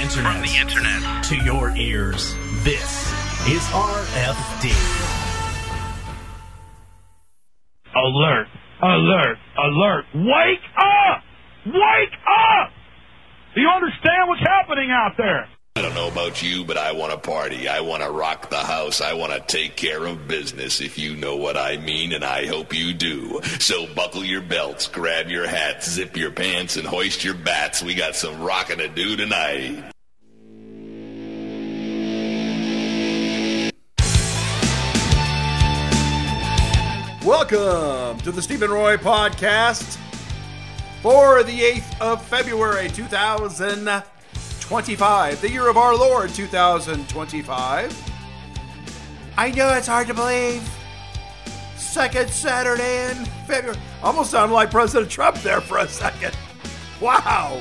internet to your ears. This is RFD. Alert! Alert! Alert! Wake up! Wake up! Do you understand what's happening out there? I don't know about you, but I want to party. I want to rock the house. I want to take care of business, if you know what I mean, and I hope you do. So buckle your belts, grab your hats, zip your pants, and hoist your bats. We got some rockin' to do tonight. Welcome to the Stephen Roy Podcast for the 8th of February, 2025, the year of our Lord, 2025. I know it's hard to believe. Second Saturday in February. Almost sounded like President Trump there for a second. Wow.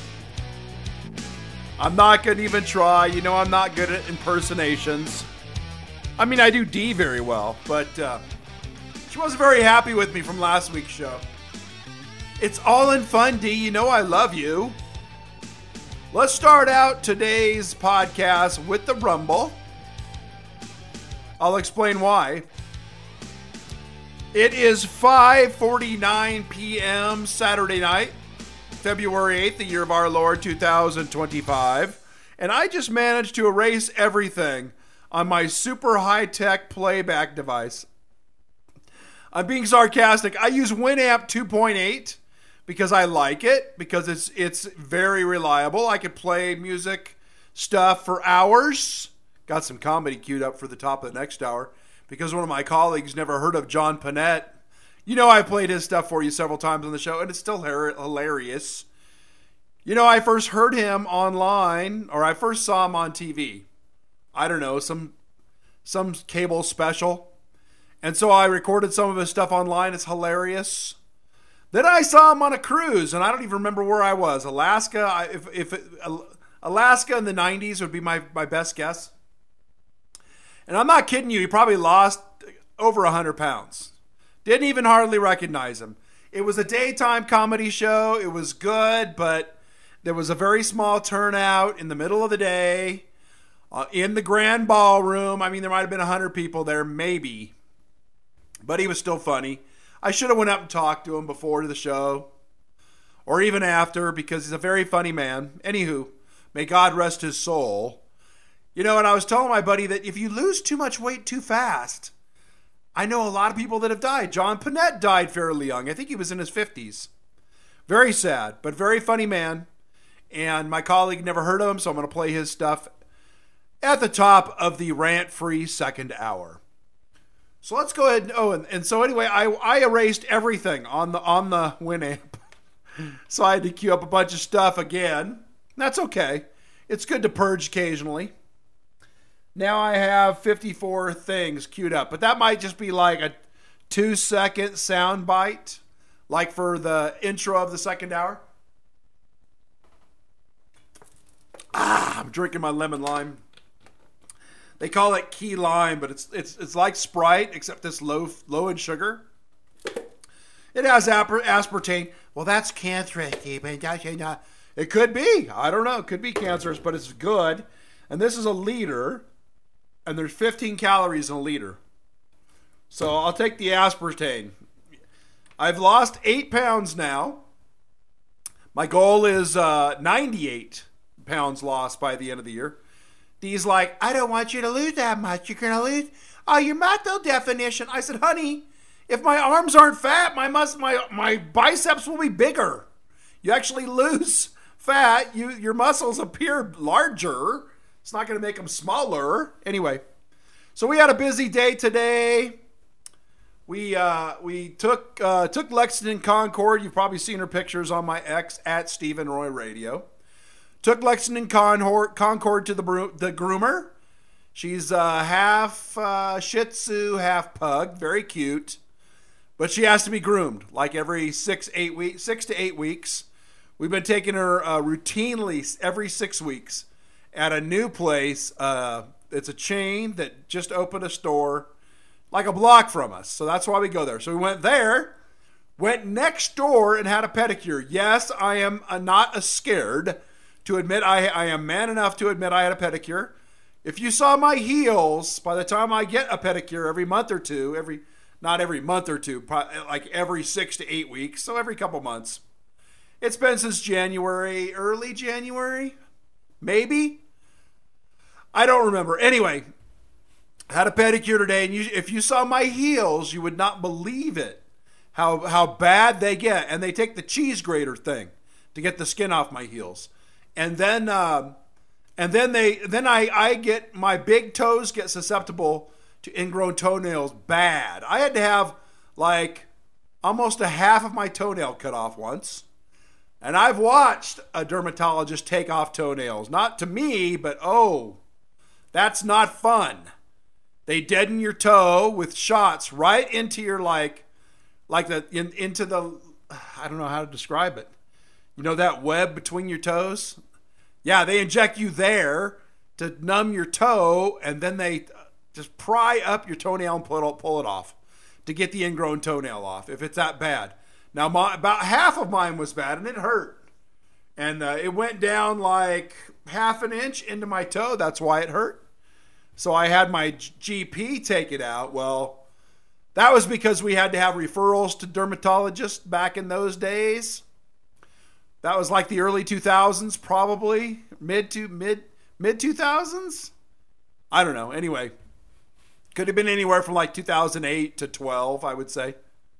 I'm not going to even try. You know I'm not good at impersonations. I mean, I do D very well, but she wasn't very happy with me from last week's show. It's all in fun, D. You know I love you. Let's start out today's podcast with the Rumble. I'll explain why. It is 5:49 p.m. Saturday night, February 8th, the year of our Lord, 2025. And I just managed to erase everything on my super high-tech playback device. I'm being sarcastic. I use Winamp 2.8 because I like it, because it's very reliable. I could play music stuff for hours. Got some comedy queued up for the top of the next hour because one of my colleagues never heard of John Panette. You know I played his stuff for you several times on the show, and it's still hilarious. You know, I first heard him online, or I first saw him on TV. I don't know, some cable special. And so I recorded some of his stuff online. It's hilarious. Then I saw him on a cruise, and I don't even remember where I was. Alaska. Alaska in the 90s would be my best guess. And I'm not kidding you. He probably lost over 100 pounds. Didn't even hardly recognize him. It was a daytime comedy show. It was good, but there was a very small turnout in the middle of the day in the grand ballroom. I mean, there might have been 100 people there, maybe. But he was still funny. I should have went up and talked to him before the show, or even after, because he's a very funny man. Anywho, may God rest his soul. You know, and I was telling my buddy that if you lose too much weight too fast, I know a lot of people that have died. John Panette died fairly young. I think he was in his 50s. Very sad, but very funny man. And my colleague never heard of him, so I'm going to play his stuff at the top of the rant-free second hour. So let's go ahead. And so anyway, I erased everything on the Winamp. So I had to queue up a bunch of stuff again. That's okay. It's good to purge occasionally. Now I have 54 things queued up, but that might just be like a 2-second sound bite, like for the intro of the second hour. I'm drinking my lemon lime. They call it key lime, but it's like Sprite, except it's low in sugar. It has aspartame. Well, that's cancerous, Stephen. It could be. I don't know. It could be cancerous, but it's good. And this is a liter, and there's 15 calories in a liter. So I'll take the aspartame. I've lost 8 pounds now. My goal is 98 pounds lost by the end of the year. D's like, I don't want you to lose that much. You're going to lose your muscle definition. I said, honey, if my arms aren't fat, my biceps will be bigger. You actually lose fat. Your muscles appear larger. It's not going to make them smaller. Anyway, so we had a busy day today. We took Lexington Concord. You've probably seen her pictures on my X at Stephen Roy Radio. Took Lexington Concord to the groomer. She's half Shih Tzu, half Pug. Very cute. But she has to be groomed like every 6 to 8 weeks. We've been taking her routinely every 6 weeks at a new place. It's a chain that just opened a store like a block from us. So that's why we go there. So we went there, went next door and had a pedicure. Yes, I am not scared to admit I am man enough to admit I had a pedicure. If you saw my heels, by the time I get a pedicure every month or two, not every month or two, like every 6 to 8 weeks, so every couple months. It's been since January, early January, maybe. I don't remember. Anyway, I had a pedicure today, and if you saw my heels, you would not believe it. How bad they get, and they take the cheese grater thing to get the skin off my heels, and then I get my big toes get susceptible to ingrown toenails bad. I had to have like almost a half of my toenail cut off once, and I've watched a dermatologist take off toenails. Not to me, but that's not fun. They deaden your toe with shots right into your into the, I don't know how to describe it. You know that web between your toes? Yeah, they inject you there to numb your toe, and then they just pry up your toenail and pull it off to get the ingrown toenail off, if it's that bad. Now, about half of mine was bad, and it hurt. And it went down like half an inch into my toe. That's why it hurt. So I had my GP take it out. Well, that was because we had to have referrals to dermatologists back in those days. That was like the early 2000s, probably mid 2000s. I don't know. Anyway, could have been anywhere from like 2008 to 12, I would say.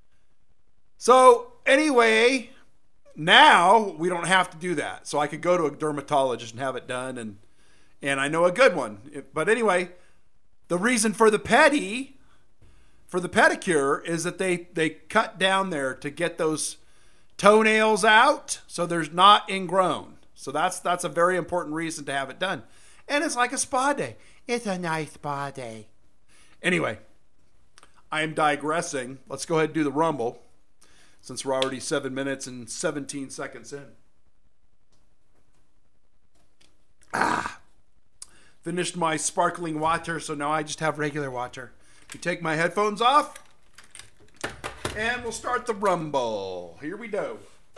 So anyway, now we don't have to do that. So I could go to a dermatologist and have it done, and I know a good one. But anyway, the reason for the pedicure is that they cut down there to get those toenails out, so there's not ingrown. So that's a very important reason to have it done. And it's like a spa day. It's a nice spa day. Anyway, I am digressing. Let's go ahead and do the Rumble, since we're already 7 minutes and 17 seconds in. Finished my sparkling water, so now I just have regular water. You take my headphones off, and we'll start the Rumble. Here we go.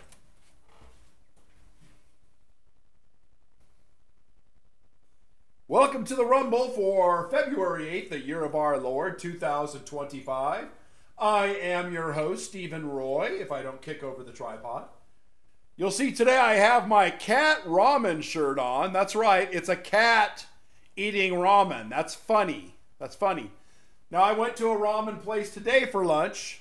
Welcome to the Rumble for February 8th, the year of our Lord, 2025. I am your host, Stephen Roy, if I don't kick over the tripod. You'll see today I have my cat ramen shirt on. That's right, it's a cat eating ramen. That's funny. That's funny. Now, I went to a ramen place today for lunch.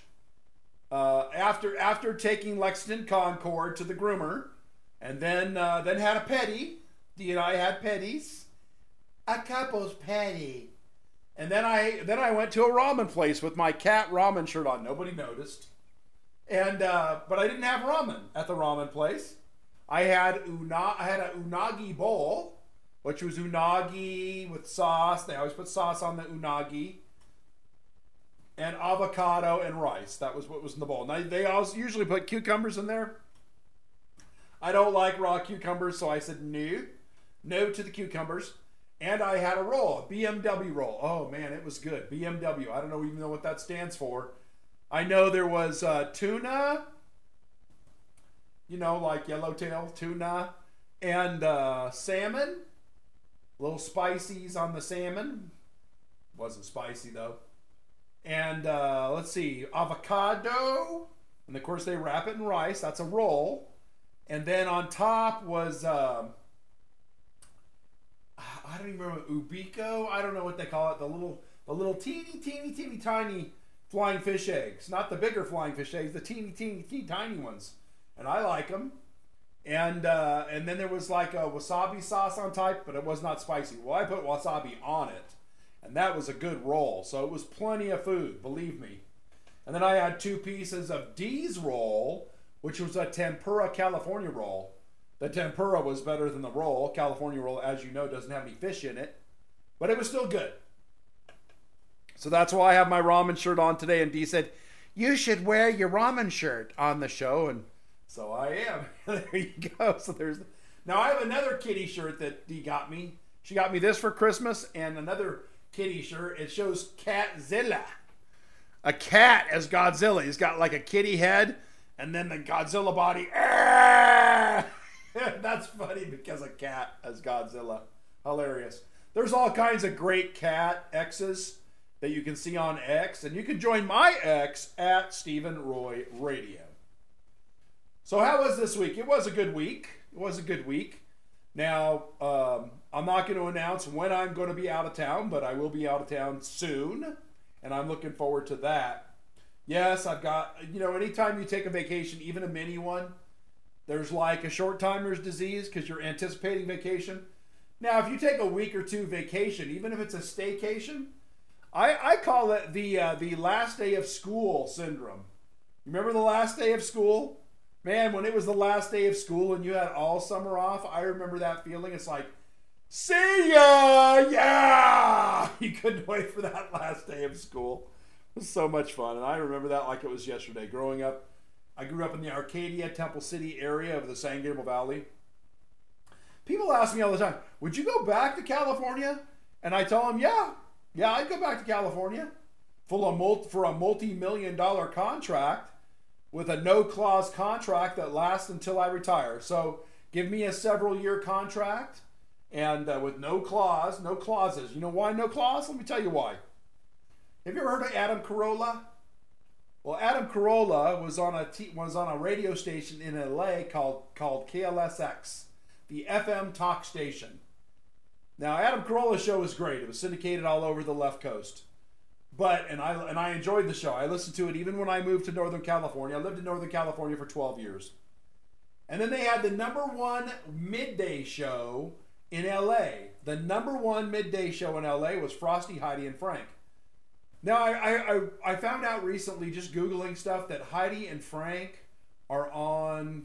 After taking Lexington Concord to the groomer, and then had a petty. Dee and I had petties, a couple's petty, and then I went to a ramen place with my cat ramen shirt on. Nobody noticed, and but I didn't have ramen at the ramen place. I had a unagi bowl, which was unagi with sauce. They always put sauce on the unagi. And avocado and rice. That was what was in the bowl. Now, they also usually put cucumbers in there. I don't like raw cucumbers, so I said no to the cucumbers. And I had a roll, a BMW roll. Oh, man, it was good. BMW. I don't even know what that stands for. I know there was tuna, like yellowtail tuna, and salmon. Little spices on the salmon. Wasn't spicy, though. And let's see, avocado, and of course they wrap it in rice. That's a roll. And then on top was I don't even remember, ubico. I don't know what they call it. The little teeny tiny flying fish eggs, not the bigger flying fish eggs, the teeny tiny ones. And I like them. And then there was like a wasabi sauce on top, but it was not spicy. Well, I put wasabi on it. And that was a good roll. So it was plenty of food, believe me. And then I had 2 pieces of Dee's roll, which was a tempura California roll. The tempura was better than the roll. California roll, as you know, doesn't have any fish in it. But it was still good. So that's why I have my ramen shirt on today. And Dee said, you should wear your ramen shirt on the show. And so I am. There you go. So now I have another kitty shirt that Dee got me. She got me this for Christmas, and another kitty shirt. It shows Catzilla. A cat as Godzilla. He's got like a kitty head and then the Godzilla body. That's funny because a cat as Godzilla. Hilarious. There's all kinds of great cat X's that you can see on X, and you can join my X at Stephen Roy Radio. So how was this week? It was a good week. Now, I'm not going to announce when I'm going to be out of town, but I will be out of town soon, and I'm looking forward to that. Yes, I've got, anytime you take a vacation, even a mini one, there's like a short-timer's disease because you're anticipating vacation. Now, if you take a week or two vacation, even if it's a staycation, I call it the last day of school syndrome. You remember the last day of school? Man, when it was the last day of school and you had all summer off, I remember that feeling. It's like, see ya! Yeah! You couldn't wait for that last day of school. It was so much fun, and I remember that like it was yesterday. Growing up, I grew up in the Arcadia, Temple City area of the San Gabriel Valley. People ask me all the time, would you go back to California? And I tell them, yeah, I'd go back to California for a multi-million-dollar contract with a no-clause contract that lasts until I retire. So give me a several-year contract and with no clauses. You know why no clause? Let me tell you why. Have you ever heard of Adam Carolla? Well, Adam Carolla was on a radio station in LA called KLSX, the FM talk station. Now, Adam Carolla's show was great. It was syndicated all over the left coast. And I enjoyed the show. I listened to it even when I moved to Northern California. I lived in Northern California for 12 years. And then they had the #1 midday show in LA. The #1 midday show in LA was Frosty, Heidi, and Frank. Now, I found out recently, just Googling stuff, that Heidi and Frank are on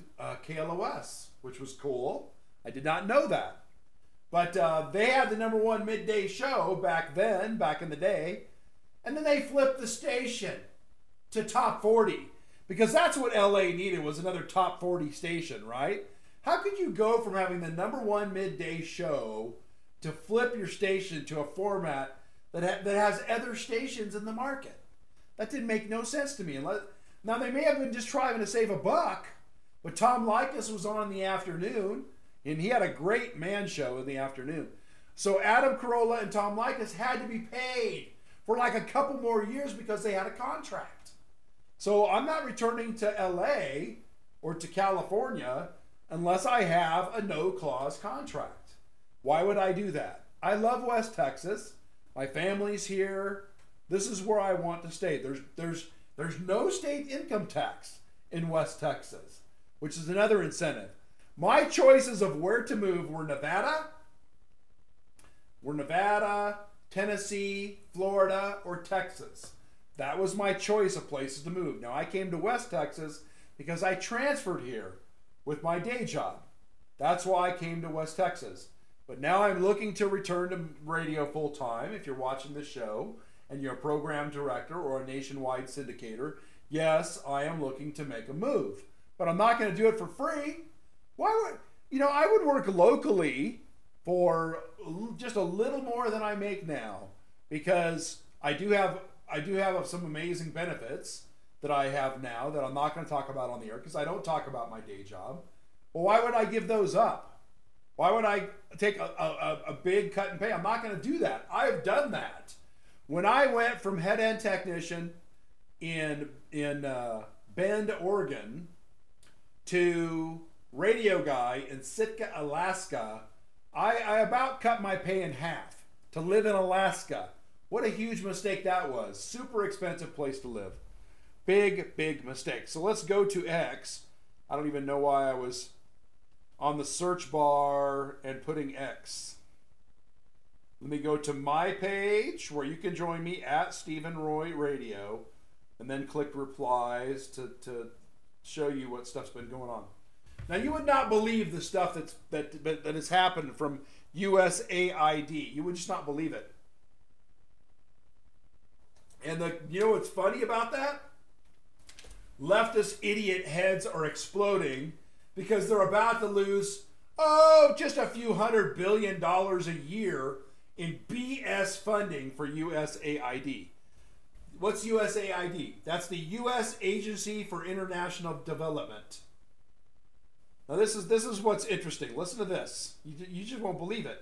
KLOS, which was cool. I did not know that. But they had the #1 midday show back in the day. And then they flipped the station to top 40. Because that's what LA needed, was another top 40 station, right? How could you go from having the #1 midday show to flip your station to a format that has other stations in the market? That didn't make no sense to me. Now, they may have been just trying to save a buck, but Tom Leykis was on in the afternoon, and he had a great man show in the afternoon. So Adam Carolla and Tom Leykis had to be paid for like a couple more years because they had a contract. So I'm not returning to LA or to California unless I have a no-clause contract. Why would I do that? I love West Texas. My family's here. This is where I want to stay. There's no state income tax in West Texas, which is another incentive. My choices of where to move were Nevada, Tennessee, Florida, or Texas. That was my choice of places to move. Now, I came to West Texas because I transferred here with my day job. That's why I came to West Texas. But now I'm looking to return to radio full time. If you're watching this show and you're a program director or a nationwide syndicator, yes, I am looking to make a move. But I'm not going to do it for free. Why would, I would work locally for just a little more than I make now, because I do have some amazing benefits that I have now that I'm not going to talk about on the air because I don't talk about my day job. Well, why would I give those up? Why would I take a big cut in pay? I'm not going to do that. I've done that. When I went from head end technician in Bend, Oregon, to radio guy in Sitka, Alaska, I about cut my pay in half to live in Alaska. What a huge mistake that was. Super expensive place to live. Big, big mistake. So let's go to X. I don't even know why I was on the search bar and putting X. Let me go to my page where you can join me at Stephen Roy Radio, and then click replies to show you what stuff's been going on. Now, you would not believe the stuff that has happened from USAID. You would just not believe it. And you know what's funny about that? Leftist idiot heads are exploding because they're about to lose, just a few $100 billion a year in BS funding for USAID. What's USAID? That's the U.S. Agency for International Development. Now this is what's interesting. Listen to this. You just won't believe it.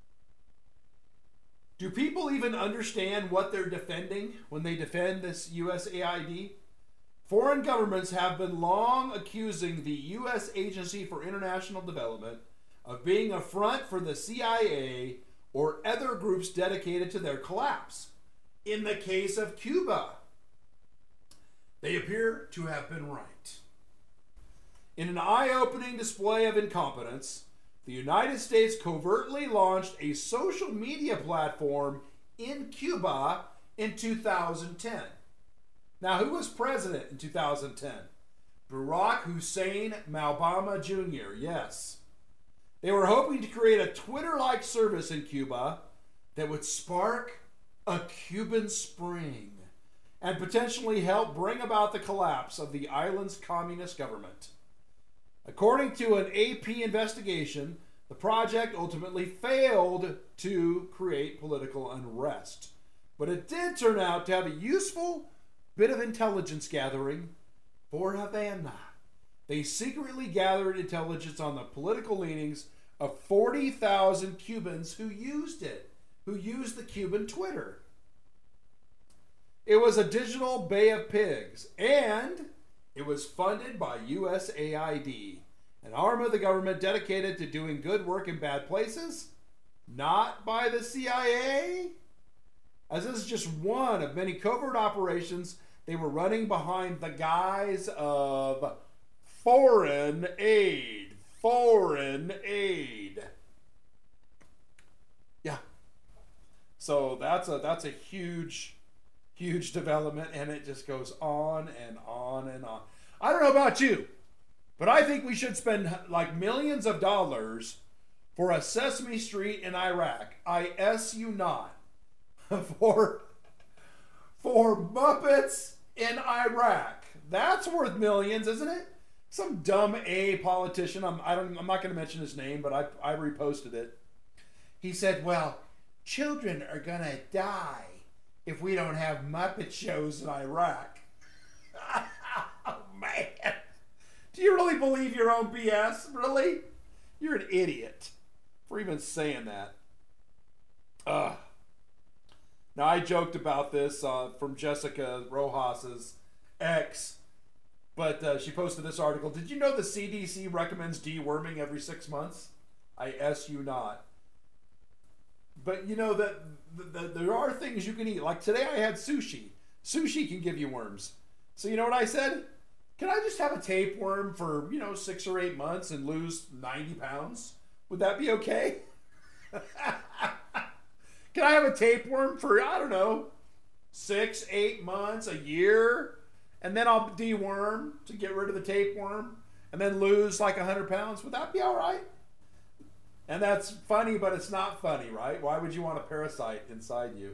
Do people even understand what they're defending when they defend this USAID? Foreign governments have been long accusing the U.S. Agency for International Development of being a front for the CIA or other groups dedicated to their collapse. In the case of Cuba, they appear to have been right. In an eye-opening display of incompetence, the United States covertly launched a social media platform in Cuba in 2010. Now, who was president in 2010? Barack Hussein Obama Jr., yes. They were hoping to create a Twitter-like service in Cuba that would spark a Cuban Spring and potentially help bring about the collapse of the island's communist government. According to an AP investigation, the project ultimately failed to create political unrest. But it did turn out to have a useful bit of intelligence gathering for Havana. They secretly gathered intelligence on the political leanings of 40,000 Cubans who used it, who used the Cuban Twitter. It was a digital Bay of Pigs, and it was funded by USAID, an arm of the government dedicated to doing good work in bad places, not by the CIA. As this is just one of many covert operations they were running behind the guise of foreign aid. Foreign aid. Yeah. So that's a huge development, and it just goes on and on and on. I don't know about you, but I think we should spend like millions of dollars for a Sesame Street in Iraq. I-S-U not. for Muppets in Iraq. That's worth millions, isn't it? Some dumb politician, I'm not going to mention his name, but I reposted it. He said, well, children are going to die if we don't have Muppet shows in Iraq. Oh, man. Do you really believe your own BS? Really? You're an idiot for even saying that. Ugh. Now, I joked about this from Jessica Rojas's ex, but she posted this article. Did you know the CDC recommends deworming every 6 months? I S you not. But you know that there are things you can eat. Like today I had sushi. Sushi can give you worms. So you know what I said? Can I just have a tapeworm for, 6 or 8 months and lose 90 pounds? Would that be okay? Can I have a tapeworm for, 6, 8 months, a year? And then I'll deworm to get rid of the tapeworm and then lose like 100 pounds? Would that be all right? And that's funny, but it's not funny, right? Why would you want a parasite inside you?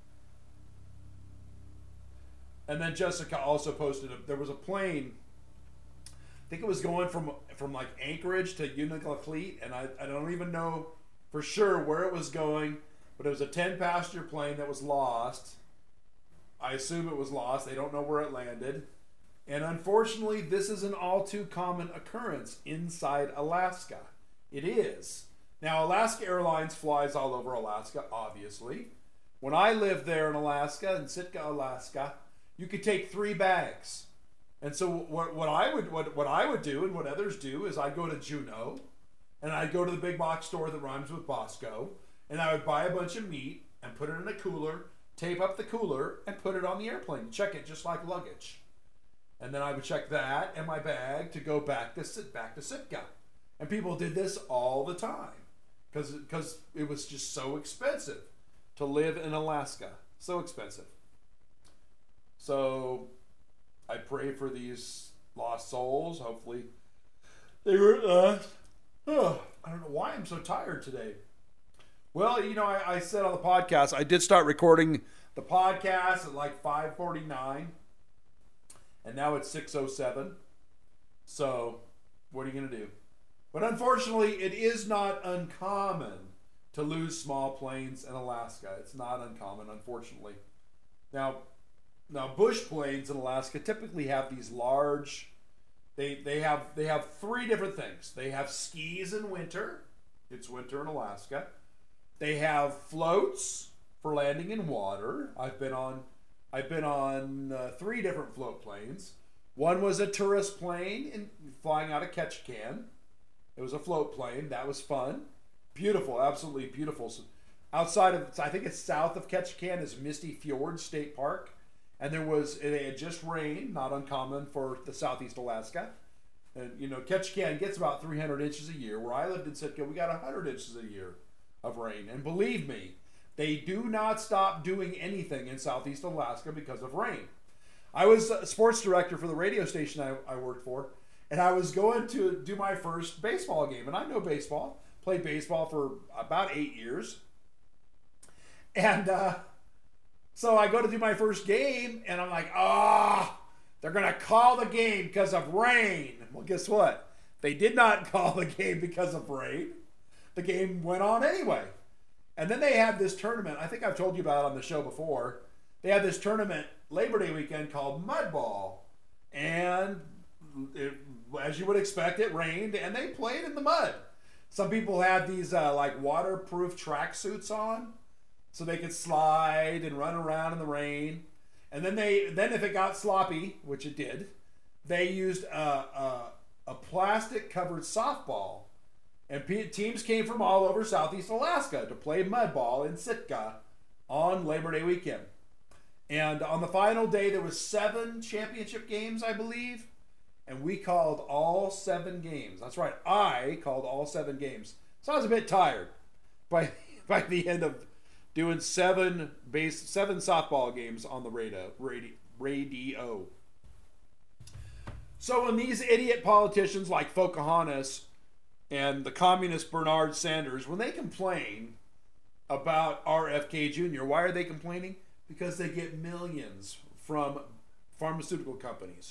And then Jessica also posted, there was a plane, I think it was going from like Anchorage to Unalakleet, and I don't even know for sure where it was going, but it was a 10-passenger plane that was lost. I assume it was lost. They don't know where it landed. And unfortunately, this is an all too common occurrence inside Alaska. It is. Now, Alaska Airlines flies all over Alaska, obviously. When I lived there in Alaska, in Sitka, Alaska, you could take 3 bags. And so what I would do and what others do is I'd go to Juneau, and I'd go to the big box store that rhymes with Bosco, and I would buy a bunch of meat and put it in a cooler, tape up the cooler, and put it on the airplane. Check it just like luggage. And then I would check that and my bag to go back to Sitka. And people did this all the time because it was just so expensive to live in Alaska. So expensive. So I pray for these lost souls. Hopefully they were I don't know why I'm so tired today. Well, I said on the podcast, I did start recording the podcast at like 5:49, and now it's 6:07. So, what are you going to do? But unfortunately, it is not uncommon to lose small planes in Alaska. It's not uncommon, unfortunately. Now bush planes in Alaska typically have these large They have three different things. They have skis in winter. It's winter in Alaska. They have floats for landing in water. I've been on three different float planes. One was a tourist plane flying out of Ketchikan. It was a float plane. That was fun. Beautiful, absolutely beautiful. So outside of, I think it's south of Ketchikan, is Misty Fjord State Park. And it had just rained, not uncommon for the southeast Alaska. And, Ketchikan gets about 300 inches a year. Where I lived in Sitka, we got 100 inches a year of rain. And believe me, they do not stop doing anything in southeast Alaska because of rain. I was a sports director for the radio station I worked for, and I was going to do my first baseball game. And I know baseball. Played baseball for about 8 years. And so I go to do my first game, and I'm like, they're going to call the game because of rain. Well, guess what? They did not call the game because of rain. The game went on anyway. And then they had this tournament. I think I've told you about it on the show before. They had this tournament Labor Day weekend called Mud Ball. And as you would expect, it rained, and they played in the mud. Some people had these waterproof tracksuits on, so they could slide and run around in the rain. And then if it got sloppy, which it did, they used a plastic covered softball. And teams came from all over southeast Alaska to play mud ball in Sitka on Labor Day weekend. And on the final day, there was 7 championship games, I believe. And we called all 7 games. That's right, I called all 7 games. So I was a bit tired by the end of doing 7 softball games on the radio. So when these idiot politicians like Pocahontas and the communist Bernard Sanders, when they complain about RFK Jr., why are they complaining? Because they get millions from pharmaceutical companies.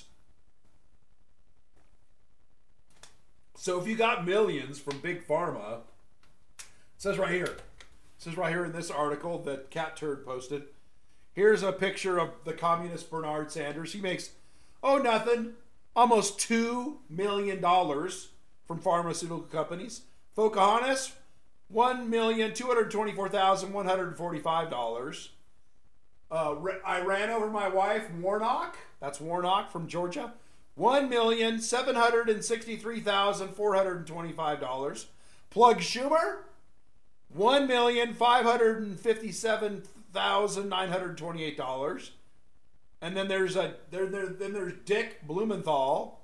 So if you got millions from Big Pharma, it says right here in this article that Cat Turd posted, here's a picture of the communist Bernard Sanders. He makes, almost $2 million from pharmaceutical companies. Pocahontas, $1,224,145. I ran over my wife, Warnock. That's Warnock from Georgia. $1,763,425. Plug Schumer, $1,557,928. And then there's Dick Blumenthal,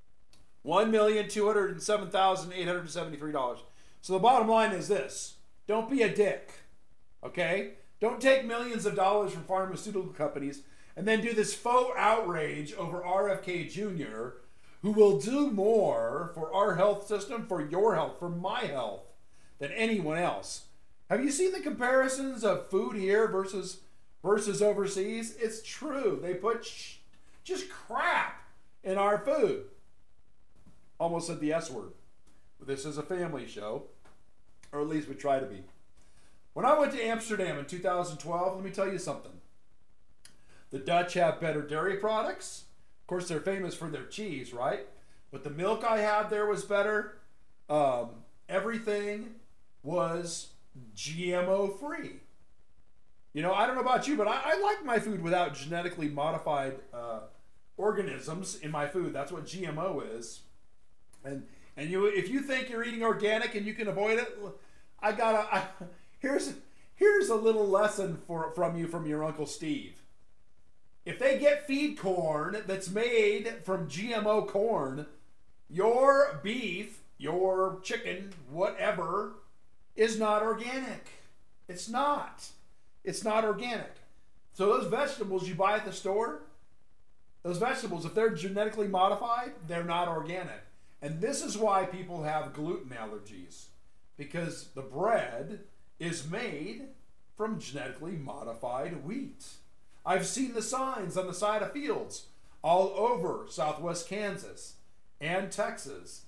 $1,207,873. So the bottom line is this: don't be a dick, okay? Don't take millions of dollars from pharmaceutical companies and then do this faux outrage over RFK Jr., who will do more for our health system, for your health, for my health, than anyone else. Have you seen the comparisons of food here versus overseas? It's true. They put just crap in our food. Almost said the S word. This is a family show, or at least we try to be. When I went to Amsterdam in 2012, let me tell you something. The Dutch have better dairy products. Of course, they're famous for their cheese, right? But the milk I had there was better. Everything was GMO free. I don't know about you, but I like my food without genetically modified organisms in my food. That's what GMO is. And if you think you're eating organic and you can avoid it, here's a little lesson from your Uncle Steve. If they get feed corn that's made from GMO corn, your beef, your chicken, whatever, is not organic. It's not. It's not organic. So those vegetables you buy at the store, those vegetables, if they're genetically modified, they're not organic. And this is why people have gluten allergies, because the bread is made from genetically modified wheat. I've seen the signs on the side of fields all over southwest Kansas and Texas.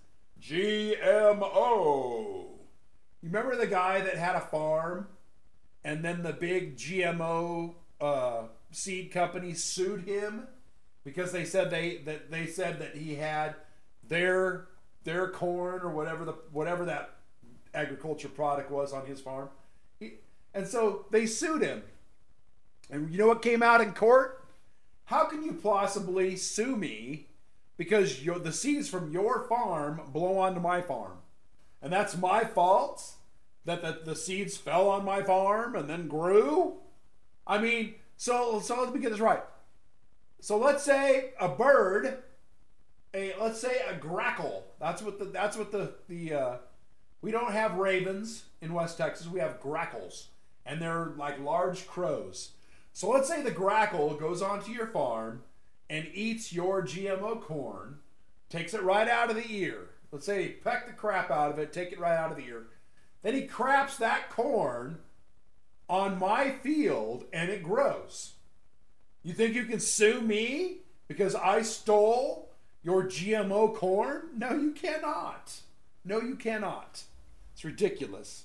GMO. You remember the guy that had a farm and then the big GMO seed company sued him because they said that he had their corn or whatever that agriculture product was on his farm. And so they sued him. And you know what came out in court? How can you possibly sue me because the seeds from your farm blow onto my farm? And that's my fault that the seeds fell on my farm and then grew? I mean, so let me get this right. So let's say a bird, let's say a grackle. That's what the we don't have ravens in West Texas. We have grackles, and they're like large crows. So let's say the grackle goes onto your farm and eats your GMO corn, takes it right out of the ear. Let's say he pecked the crap out of it, take it right out of the ear. Then he craps that corn on my field and it grows. You think you can sue me because I stole your GMO corn? No, you cannot. No, you cannot. It's ridiculous.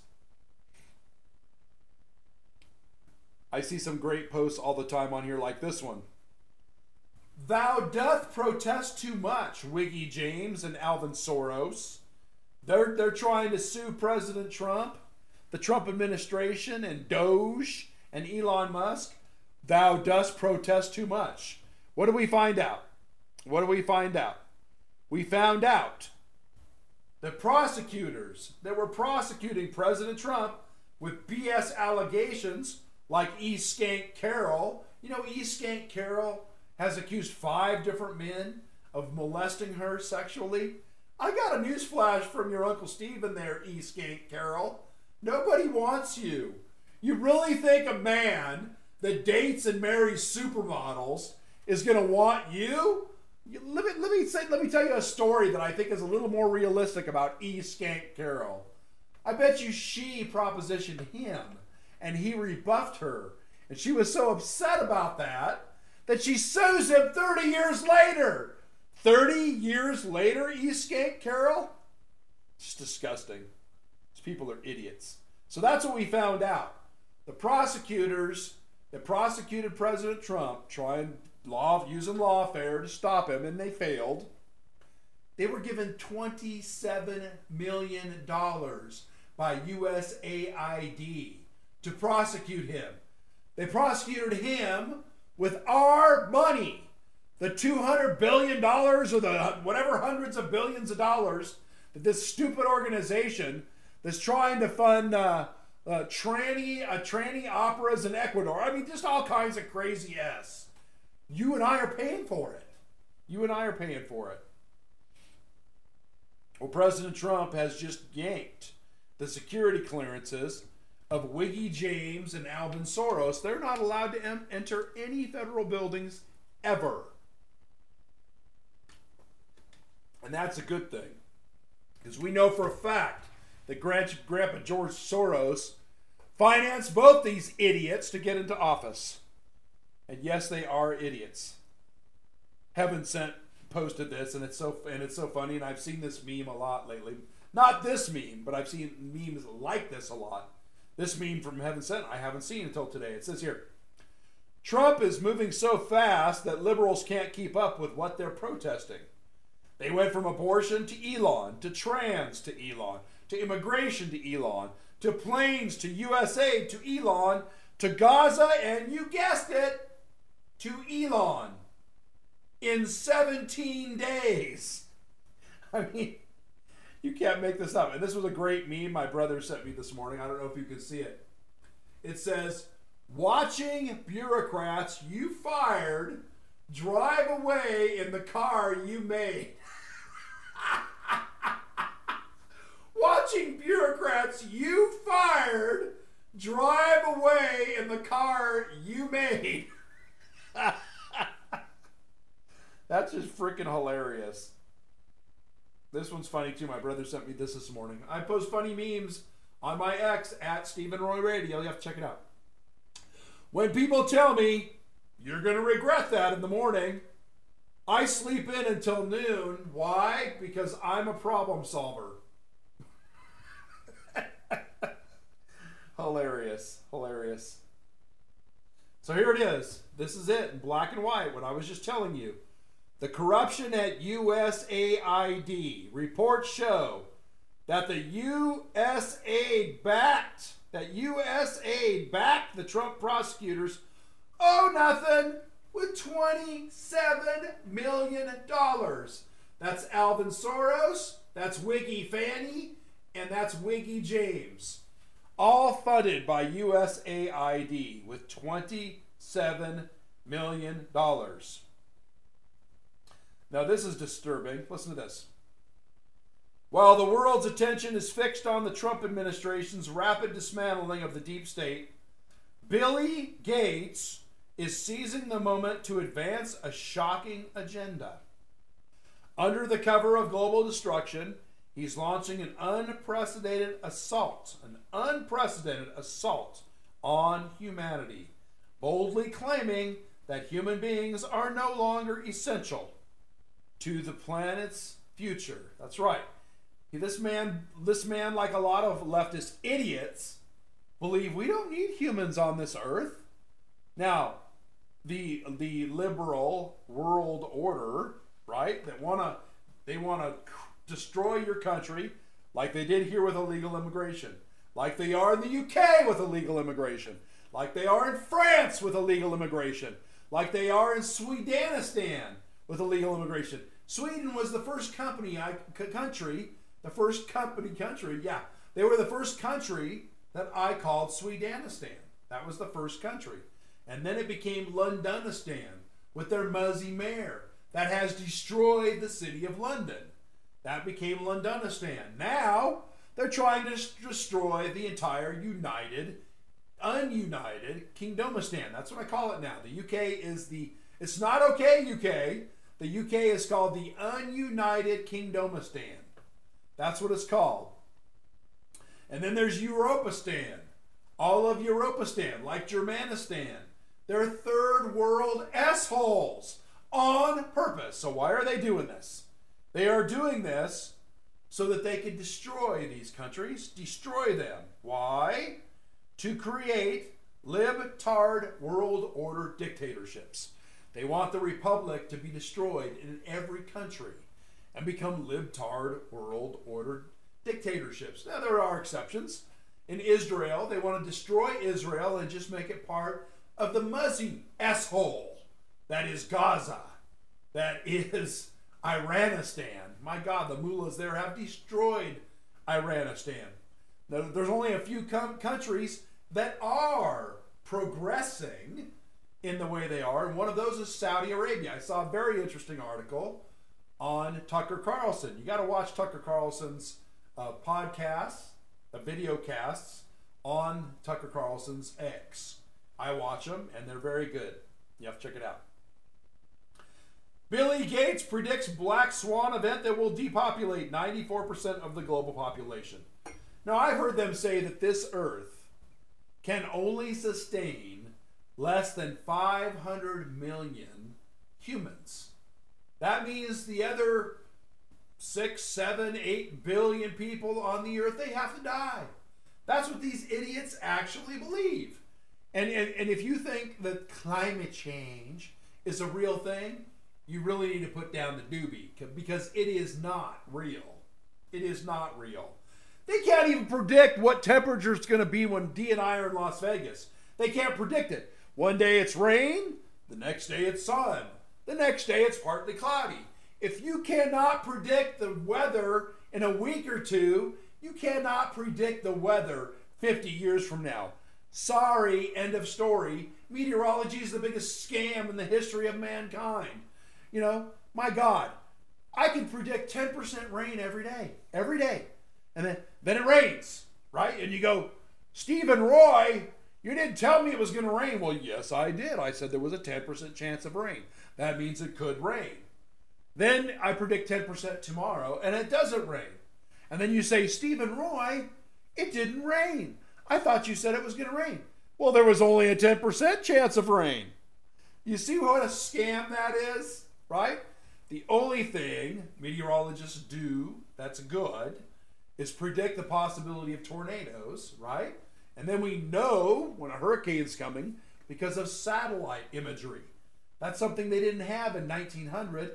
I see some great posts all the time on here like this one. Thou doth protest too much, Wiggy James and Alvin Soros. They're trying to sue President Trump, the Trump administration, and Doge and Elon Musk. Thou dost protest too much. What do we find out? What do we find out? We found out the prosecutors that were prosecuting President Trump with BS allegations like E. Skank Carroll. You know, E. Skank Carroll has accused 5 different men of molesting her sexually. I got a newsflash from your Uncle Stephen there, E. Skank Carroll. Nobody wants you. You really think a man that dates and marries supermodels is going to want you? Let me tell you a story that I think is a little more realistic about E. Skank Carroll. I bet you she propositioned him and he rebuffed her. And she was so upset about that she sues him 30 years later. 30 years later, E. Skank Carroll? It's disgusting. These people are idiots. So that's what we found out. The prosecutors that prosecuted President Trump using lawfare to stop him, and they failed. They were given $27 million by USAID to prosecute him. They prosecuted him with our money, the $200 billion or the whatever hundreds of billions of dollars that this stupid organization that's trying to fund tranny operas in Ecuador. I mean, just all kinds of crazy S. You and I are paying for it. You and I are paying for it. Well, President Trump has just yanked the security clearances of Wiggy James and Alvin Soros. They're not allowed to enter any federal buildings ever. And that's a good thing. Because we know for a fact that Grandpa George Soros financed both these idiots to get into office. And yes, they are idiots. Heaven Sent posted this, and it's so funny, and I've seen this meme a lot lately. Not this meme, but I've seen memes like this a lot. This meme from Heaven Sent I haven't seen until today. It says here, Trump is moving so fast that liberals can't keep up with what they're protesting. They went from abortion to Elon, to trans to Elon, to immigration to Elon, to planes to USA to Elon, to Gaza, and you guessed it, to Elon in 17 days. I mean, you can't make this up. And this was a great meme my brother sent me this morning. I don't know if you can see it. It says, watching bureaucrats you fired drive away in the car you made. Watching bureaucrats you fired drive away in the car you made. That's just freaking hilarious. This one's funny too. My brother sent me this morning. I post funny memes on my X at Stephen Roy Radio. You have to check it out. When people tell me you're going to regret that in the morning, I sleep in until noon. Why? Because I'm a problem solver. Hilarious. Hilarious. So here it is. This is it in black and white, what I was just telling you. The corruption at USAID. Reports show that the USAID backed the Trump prosecutors owe nothing with $27 million. That's Alvin Soros, that's Wiggy Fanny, and that's Wiggy James. All funded by USAID with $27 million. Now this is disturbing. Listen to this. While the world's attention is fixed on the Trump administration's rapid dismantling of the deep state, Billy Gates is seizing the moment to advance a shocking agenda. Under the cover of global destruction, he's launching an unprecedented assault on humanity, boldly claiming that human beings are no longer essential to the planet's future. That's right. This man, like a lot of leftist idiots, believe we don't need humans on this earth. Now, the liberal world order, right? They want to destroy your country, like they did here with illegal immigration, like they are in the UK with illegal immigration, like they are in France with illegal immigration, like they are in Swedanistan with illegal immigration. Sweden was the first country. They were the first country that I called Swedanistan. That was the first country. And then it became Londonistan with their muzzy mayor that has destroyed the city of London. That became Londonistan. Now they're trying to destroy the entire ununited Kingdomistan. That's what I call it now. The UK is it's not okay UK. The UK is called the Ununited Kingdomistan. That's what it's called. And then there's Europistan. All of Europistan, like Germanistan. They're third world assholes on purpose. So why are they doing this? They are doing this so that they can destroy these countries, destroy them. Why? To create libtard world order dictatorships. They want the republic to be destroyed in every country and become libtard world order dictatorships. Now, there are exceptions. In Israel, they want to destroy Israel and just make it part of the muzzy asshole that is Gaza, that is Iranistan. My God, the mullahs there have destroyed Iranistan. Now, there's only a few countries that are progressing in the way they are, and one of those is Saudi Arabia. I saw a very interesting article on Tucker Carlson. You got to watch Tucker Carlson's podcasts, video casts on Tucker Carlson's X. I watch them, and they're very good. You have to check it out. Billy Gates predicts black swan event that will depopulate 94% of the global population. Now, I've heard them say that this earth can only sustain less than 500 million humans. That means the other 6, 7, 8 billion people on the earth, they have to die. That's what these idiots actually believe. And if you think that climate change is a real thing, you really need to put down the doobie, because it is not real. It is not real. They can't even predict what temperature it's going to be when Dee and I are in Las Vegas. They can't predict it. One day it's rain, the next day it's sun, the next day it's partly cloudy. If you cannot predict the weather in a week or two, you cannot predict the weather 50 years from now. Sorry, end of story. Meteorology is the biggest scam in the history of mankind. You know, my God, I can predict 10% rain every day. And then it rains, right? And you go, Stephen Roy, you didn't tell me it was going to rain. Well, yes, I did. I said there was a 10% chance of rain. That means it could rain. Then I predict 10% tomorrow, and it doesn't rain. And then you say, Stephen Roy, it didn't rain. I thought you said it was going to rain. Well, there was only a 10% chance of rain. You see what a scam that is, right? The only thing meteorologists do that's good is predict the possibility of tornadoes, right? And then we know when a hurricane's coming because of satellite imagery. That's something they didn't have in 1900.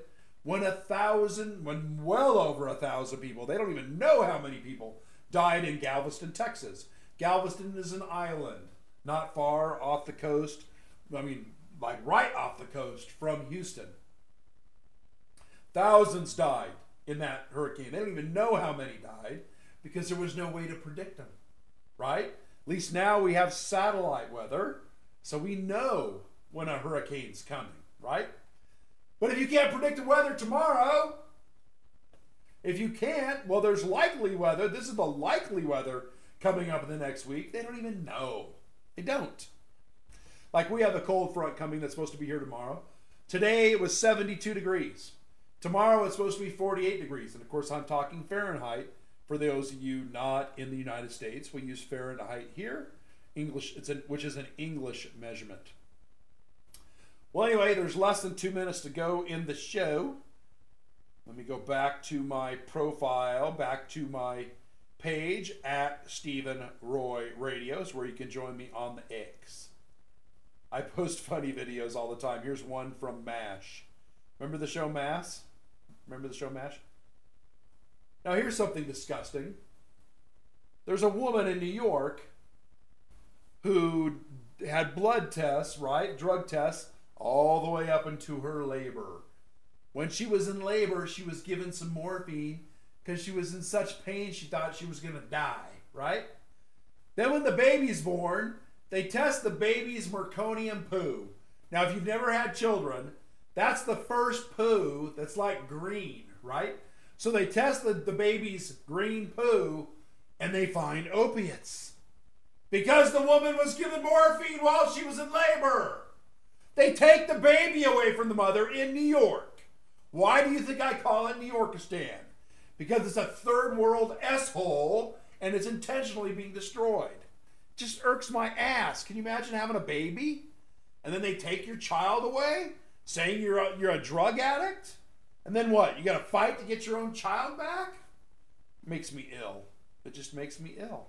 when well over 1,000 people, they don't even know how many people died in Galveston, Texas. Galveston is an island not far off the coast. I mean, like right off the coast from Houston. Thousands died in that hurricane. They don't even know how many died because there was no way to predict them, right? At least now we have satellite weather, so we know when a hurricane's coming, right? But if you can't predict the weather tomorrow, if you can't, well, there's likely weather. This is the likely weather coming up in the next week. They don't even know. They don't. Like we have a cold front coming that's supposed to be here tomorrow. Today it was 72 degrees. Tomorrow it's supposed to be 48 degrees. And of course I'm talking Fahrenheit. For those of you not in the United States, we use Fahrenheit here, which is an English measurement. Well, anyway, there's less than 2 minutes to go in the show. Let me go back to my profile, back to my page at Stephen Roy Radios, where you can join me on the X. I post funny videos all the time. Here's one from MASH. Remember the show MASH? Now here's something disgusting. There's a woman in New York who had blood tests, right? Drug tests, all the way up into her labor. When she was in labor, she was given some morphine because she was in such pain she thought she was going to die, right? Then when the baby's born, they test the baby's meconium poo. Now, if you've never had children, that's the first poo that's like green, right? So they test the baby's green poo and they find opiates. Because the woman was given morphine while she was in labor. They take the baby away from the mother in New York. Why do you think I call it New Yorkistan? Because it's a third world S-hole and it's intentionally being destroyed. It just irks my ass. Can you imagine having a baby? And then they take your child away? Saying you're a drug addict? And then what? You got to fight to get your own child back? It makes me ill. It just makes me ill.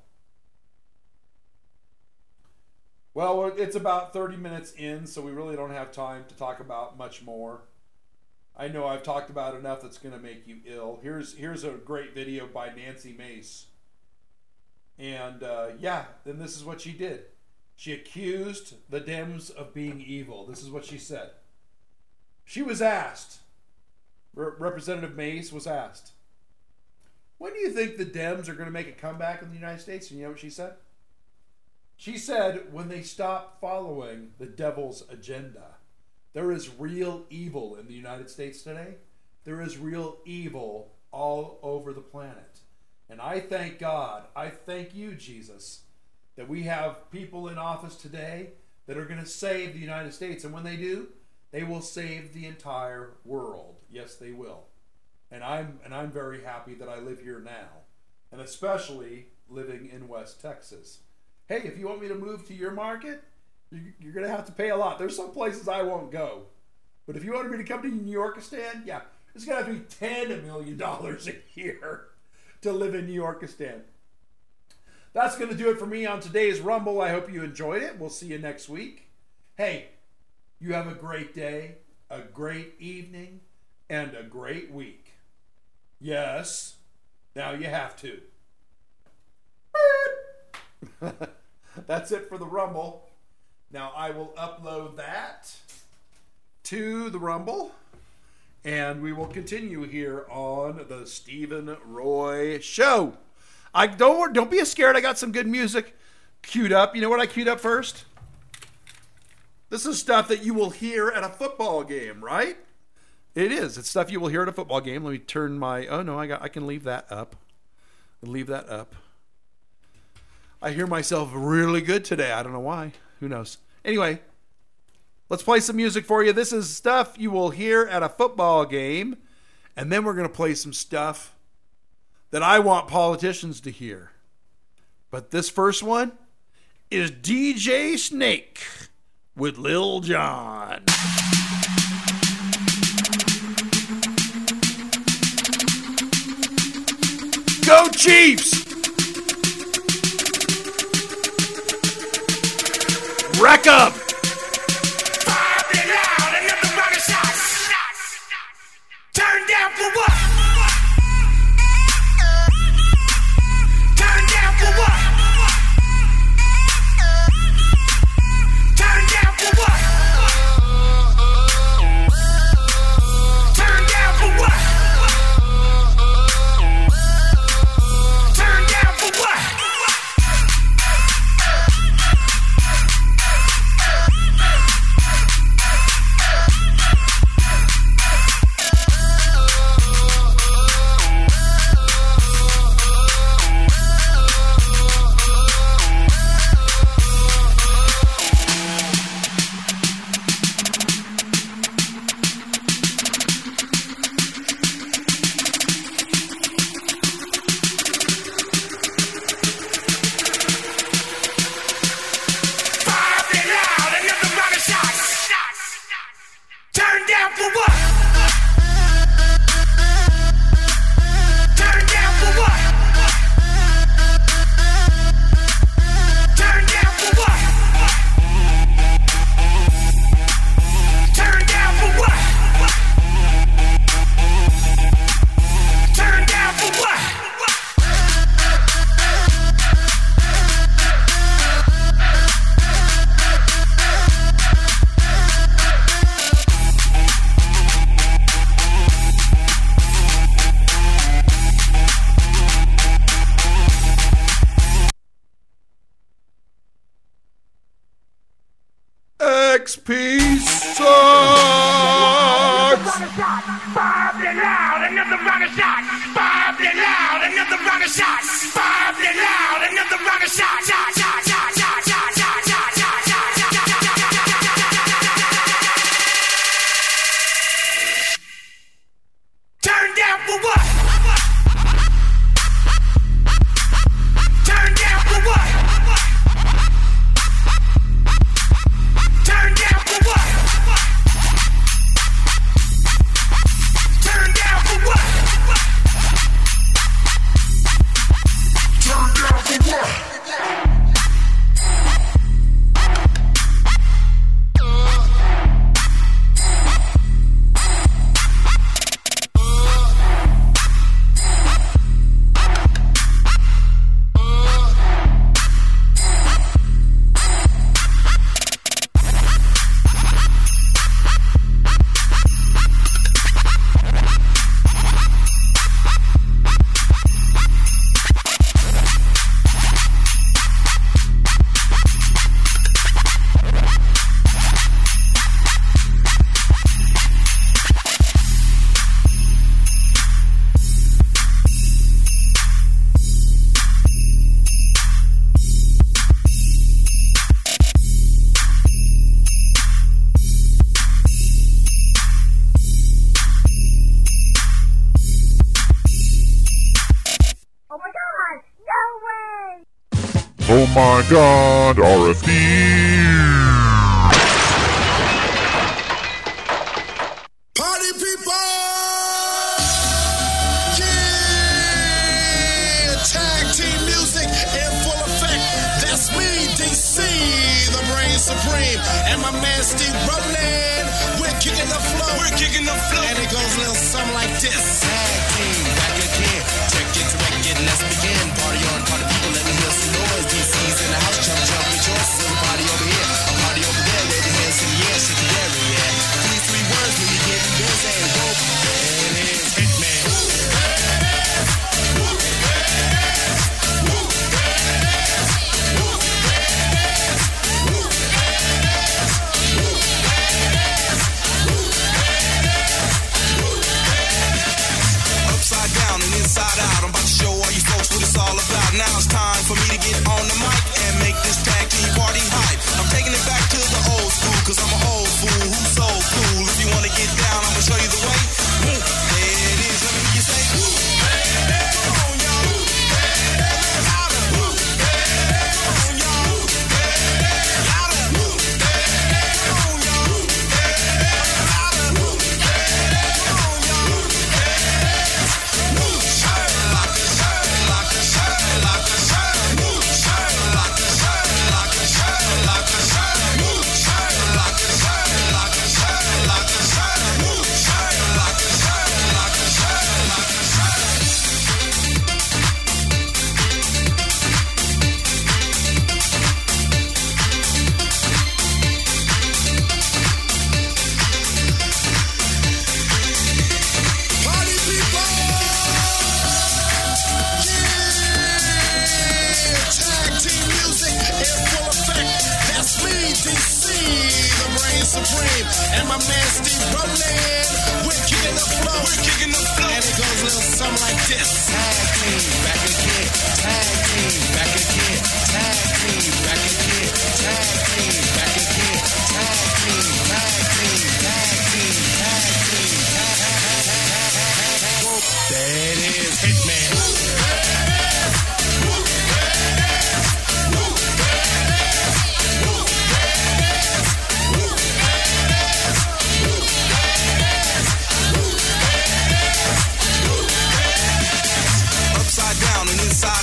Well, it's about 30 minutes in, so we really don't have time to talk about much more. I know I've talked about enough that's going to make you ill. Here's a great video by Nancy Mace. And then this is what she did. She accused the Dems of being evil. This is what she said. She was asked, Representative Mace was asked, when do you think the Dems are going to make a comeback in the United States? And you know what she said? She said, when they stop following the devil's agenda. There is real evil in the United States today. There is real evil all over the planet. And I thank God, I thank you, Jesus, that we have people in office today that are going to save the United States. And when they do, they will save the entire world. Yes, they will. And I'm very happy that I live here now. And especially living in West Texas. Hey, if you want me to move to your market, you're going to have to pay a lot. There's some places I won't go. But if you wanted me to come to New Yorkistan, yeah, it's going to have to be $10 million a year to live in New Yorkistan. That's going to do it for me on today's Rumble. I hope you enjoyed it. We'll see you next week. Hey, you have a great day, a great evening, and a great week. Yes, now you have to. That's it for the Rumble. Now I will upload that to the Rumble, and we will continue here on the Stephen Roy Show. Don't be scared. I got some good music queued up. You know what I queued up first? This is stuff that you will hear at a football game, right? It is. It's stuff you will hear at a football game. Let me turn my. Oh no, I can leave that up. Leave that up. I hear myself really good today. I don't know why. Who knows? Anyway, let's play some music for you. This is stuff you will hear at a football game. And then we're going to play some stuff that I want politicians to hear. But this first one is DJ Snake with Lil Jon. Go Chiefs! Rack up! Turn 6-piece sucks. Bob the loud, another rocket shot. Bob the loud, another rocket shot. Bob the loud, another rocket shot. Turn down for what? Turn down for what? Turn down for what? Turn down for what? Turn down for what? Oh my god, RFD! Party people! Yeah! Tag team music in full effect. That's me, DC, the reign supreme. And my man Steve Rowland. We're kicking the flow. We're kicking the flow. And it goes a little something like this. Tag team, back again. Check it, let's begin. Party on, party people, let me hear some noise. DC's in the house, jump, rejoice. Everybody over here, a party over there. Wave your hands in the air, shake your dairy, yeah. These three words when you get busy. Whoa, it is Hitman. Upside down and inside out. I'm about to show all you folks what it's all about. Now it's time for me to get on the mic and make this tag team party hype. I'm taking it back to the old school, cause I'm an old fool who's so cool. If you wanna get down, I'ma show you the way. There it is, let me hear you say, woo. Come on, y'all. Louder. Come on, y'all. Louder. Come on, y'all. Louder. Come on, y'all. Party people! Yeah! Tag team music in full effect. That's me, DC, the reign supreme. And my man Steve Rowland. We're kicking the flow. We're kicking the flow. And it goes a little something like this. Tag team, back again. Tag team, back again. Tag team, back again. Tag team, back again. Tag team, tag team, tag team, tag team, tag team. That is Hitman. Upside down and inside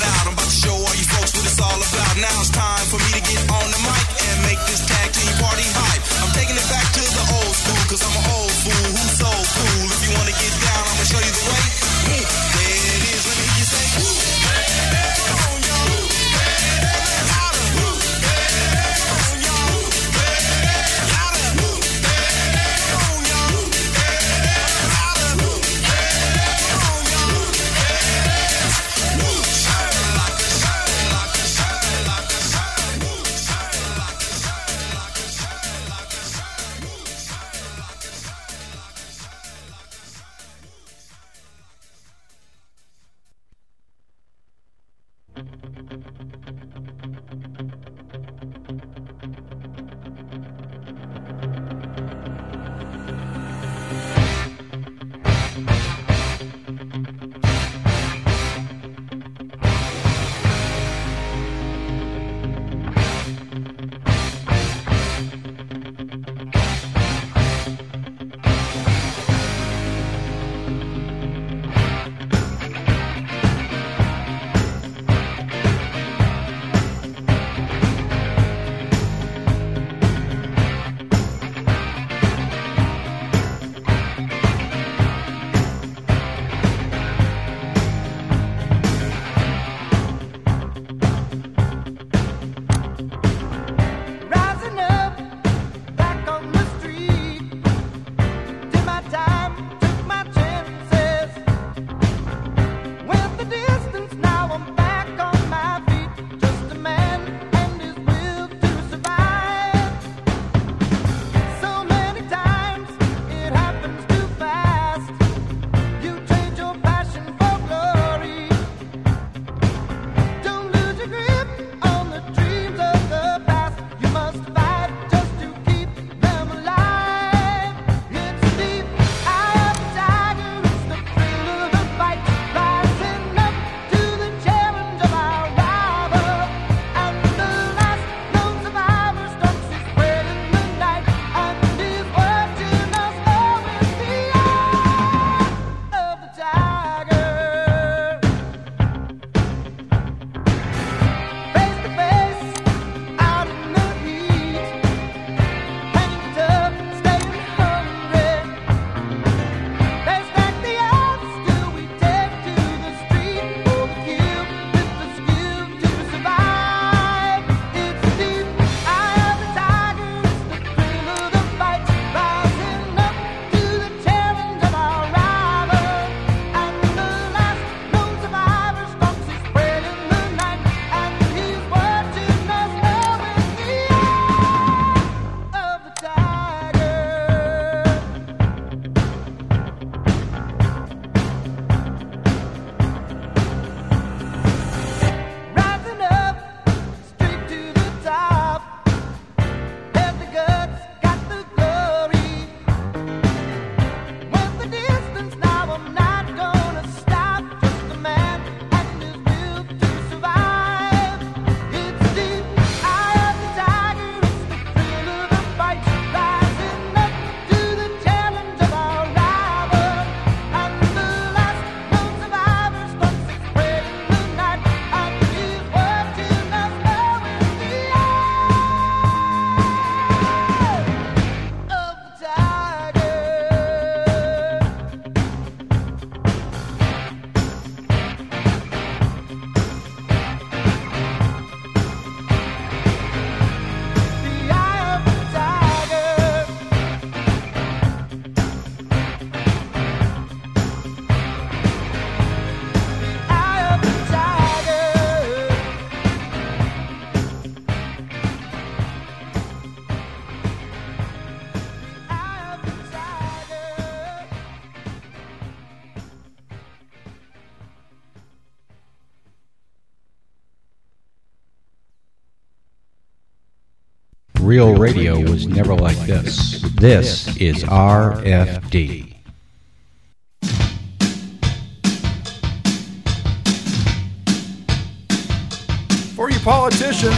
real radio was never like this. This is RFD. For you politicians,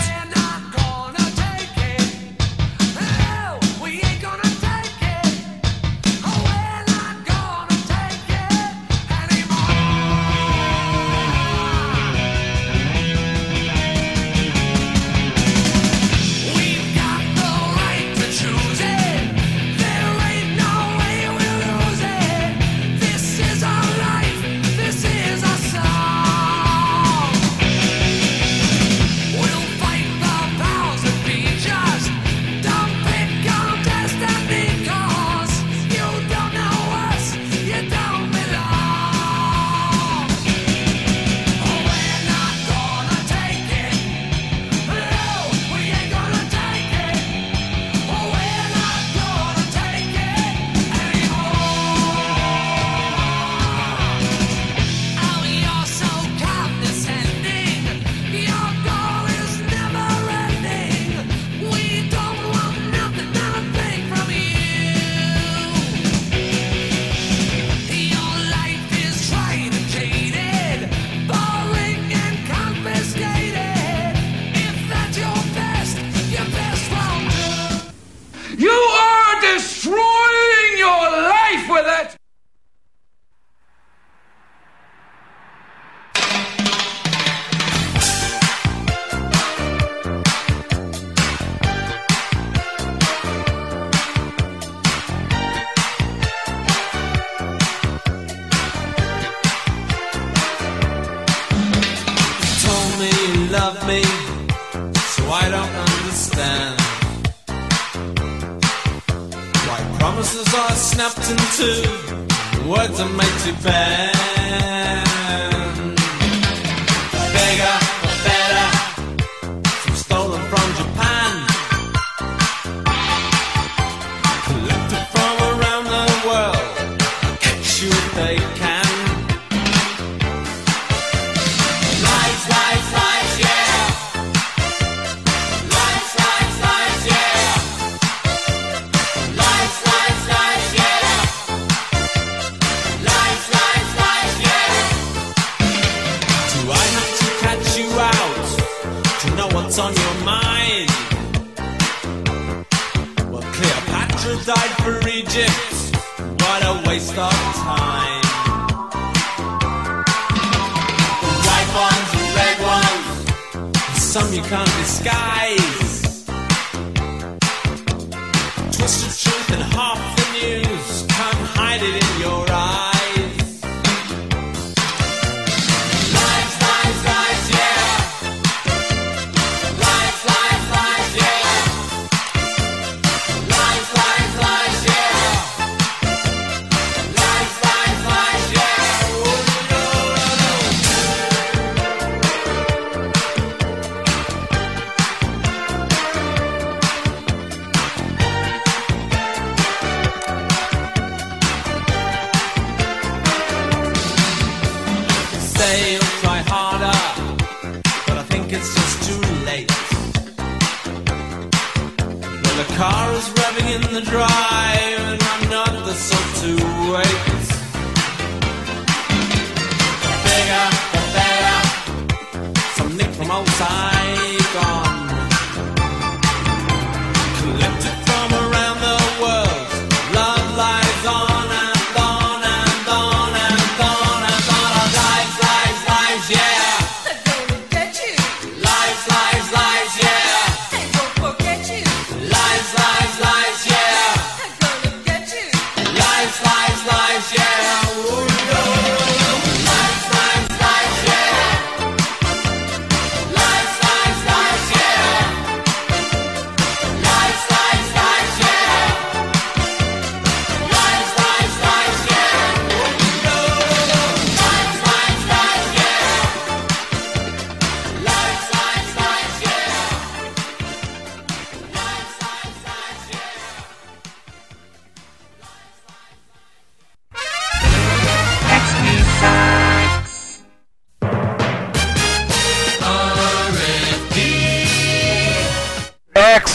Lies,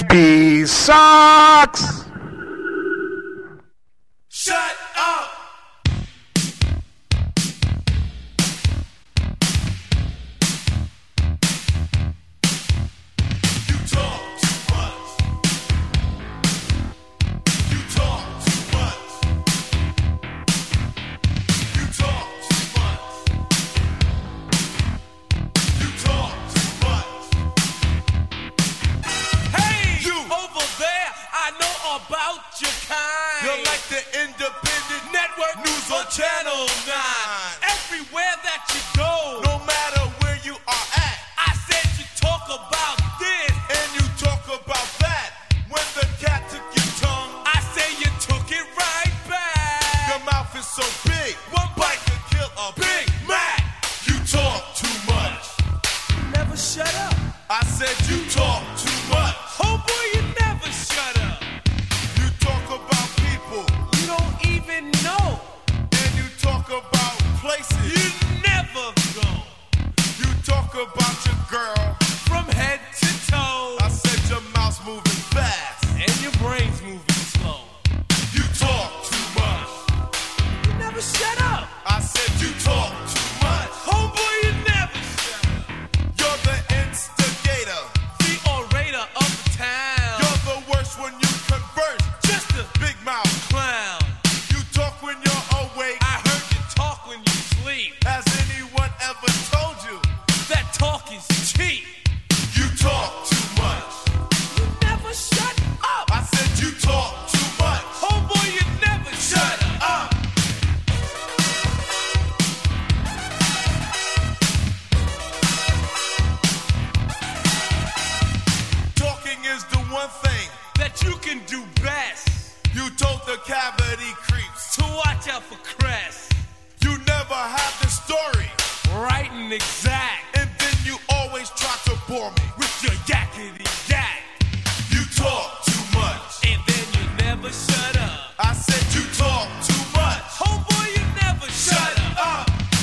RFB sucks! Shut up! You talk too much. You talk too much. You talk too much. You talk too much. Hey, you over there, I know about your kind. You're like the Independent Network News on Channel 9. Everywhere that you go, no matter where you are at, I said you talk about this and you talk about that. When the cat took your tongue, I say you took it right back. Your mouth is so big, one bite could kill a Big Mac. You talk too much. Never shut up. I said you talk too much. Homeboy, you never shut up. You talk about people you don't even know. And you talk about places you never go. You talk about your girl from head to toe. I said your mouth's moving fast and your brain's moving slow. You talk too much. You never shut up. I said you talk too much. Homeboy, you never shut up. You're the instigator, the orator of the town. You're the worst when you converse, just a big mouth clown. You talk when you're awake. I heard you talk when you sleep. Has anyone ever told you that talk is cheap? You talk too much. You never shut up. I said you talk too much. Homeboy, you never shut up. Talking is the one thing that you can do best. You told the cavity creeps to watch out for crest. You never have the story right and exact, and then you always try to bore me with your yakety yak. You talk too much, and then you never shut up. I said you talk too much. Homeboy, you never shut up.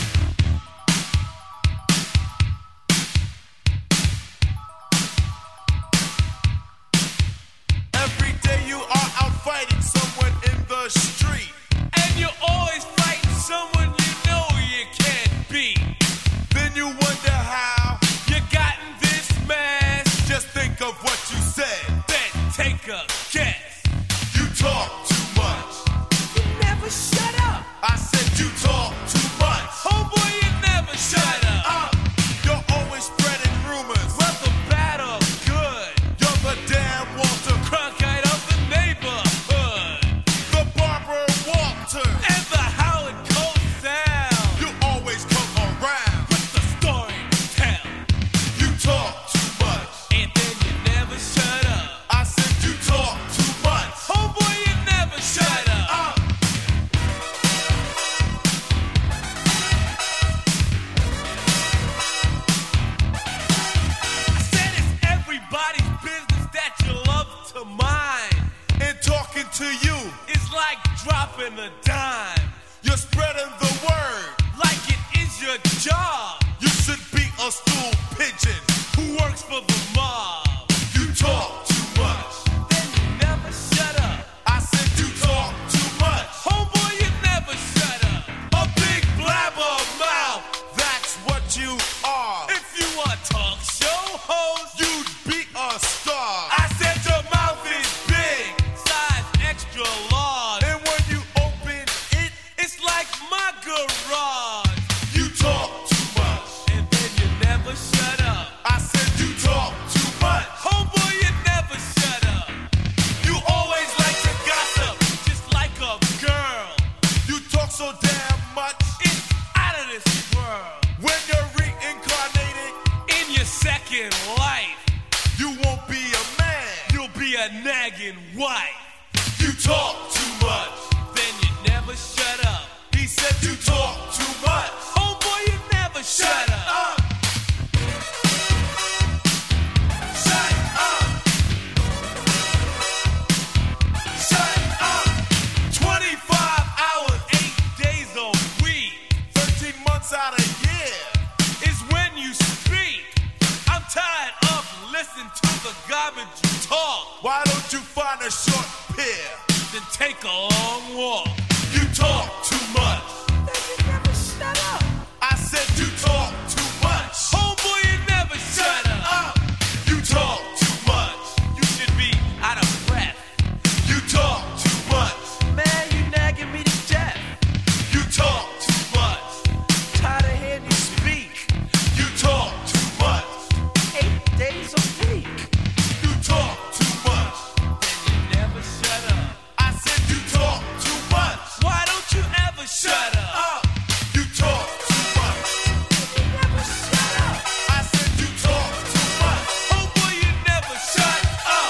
Every day you are out fighting someone in the street, and you're always fighting someone you know you can't beat. Then you wonder how you got in this mess. Just think of what you said, then take a guess. You talk too much. You never shut up. I said you talk too much. Homeboy, you never shut up. You're always spreading rumors, whether bad or good. You're the damn Walter Cronkite of the neighborhood, the Barbara Walter, and the Howard Cosell. You always come around with the story to tell. You talk too much, and then you never shut up. I said you talk too much. Homeboy, you never shut up. I said it's everybody's business that you love to mind. And talking to you is like dropping a dime. You're spreading the word like it is your job. You should be a stool pigeon who works for the mob. You talk too much, then you never shut up. I said you talk too much. Homeboy, you never shut up. A big blabber mouth, that's what you are. If you are talk show host, you'd be a star. I said your mouth is big, size extra large, and when you open it, it's like my garage. You talk too much, and then you never shut up. I said you talk too much. Homeboy, you never shut up. You always like to gossip, just like a girl. You talk so damn much, it's out of this world. When you're reincarnated in your second life, you won't be a man, you'll be a nagging wife. You talk too much, then you never shut up. He said you talk too much. Homeboy, you never shut up. Shut up. Shut up. 25 hours, 8 days a week, 13 months out of year is when you speak. I'm tired of listening to the garbage you talk. Why don't you find a short pier, then take a long walk? You talk too much. Then you never shut up. I said you talk too much. Homeboy, you never shut up. You talk too much. You should be out of breath. You talk too much. Man, you nagging me to death. You talk too much. Tired of hearing you speak. You talk too much. 8 days a week. You talk too much. Then you never shut up. I said you talk too much. Why don't you ever shut up? You talk too much. You never shut up. I said you talk too much. Homeboy, you never shut up.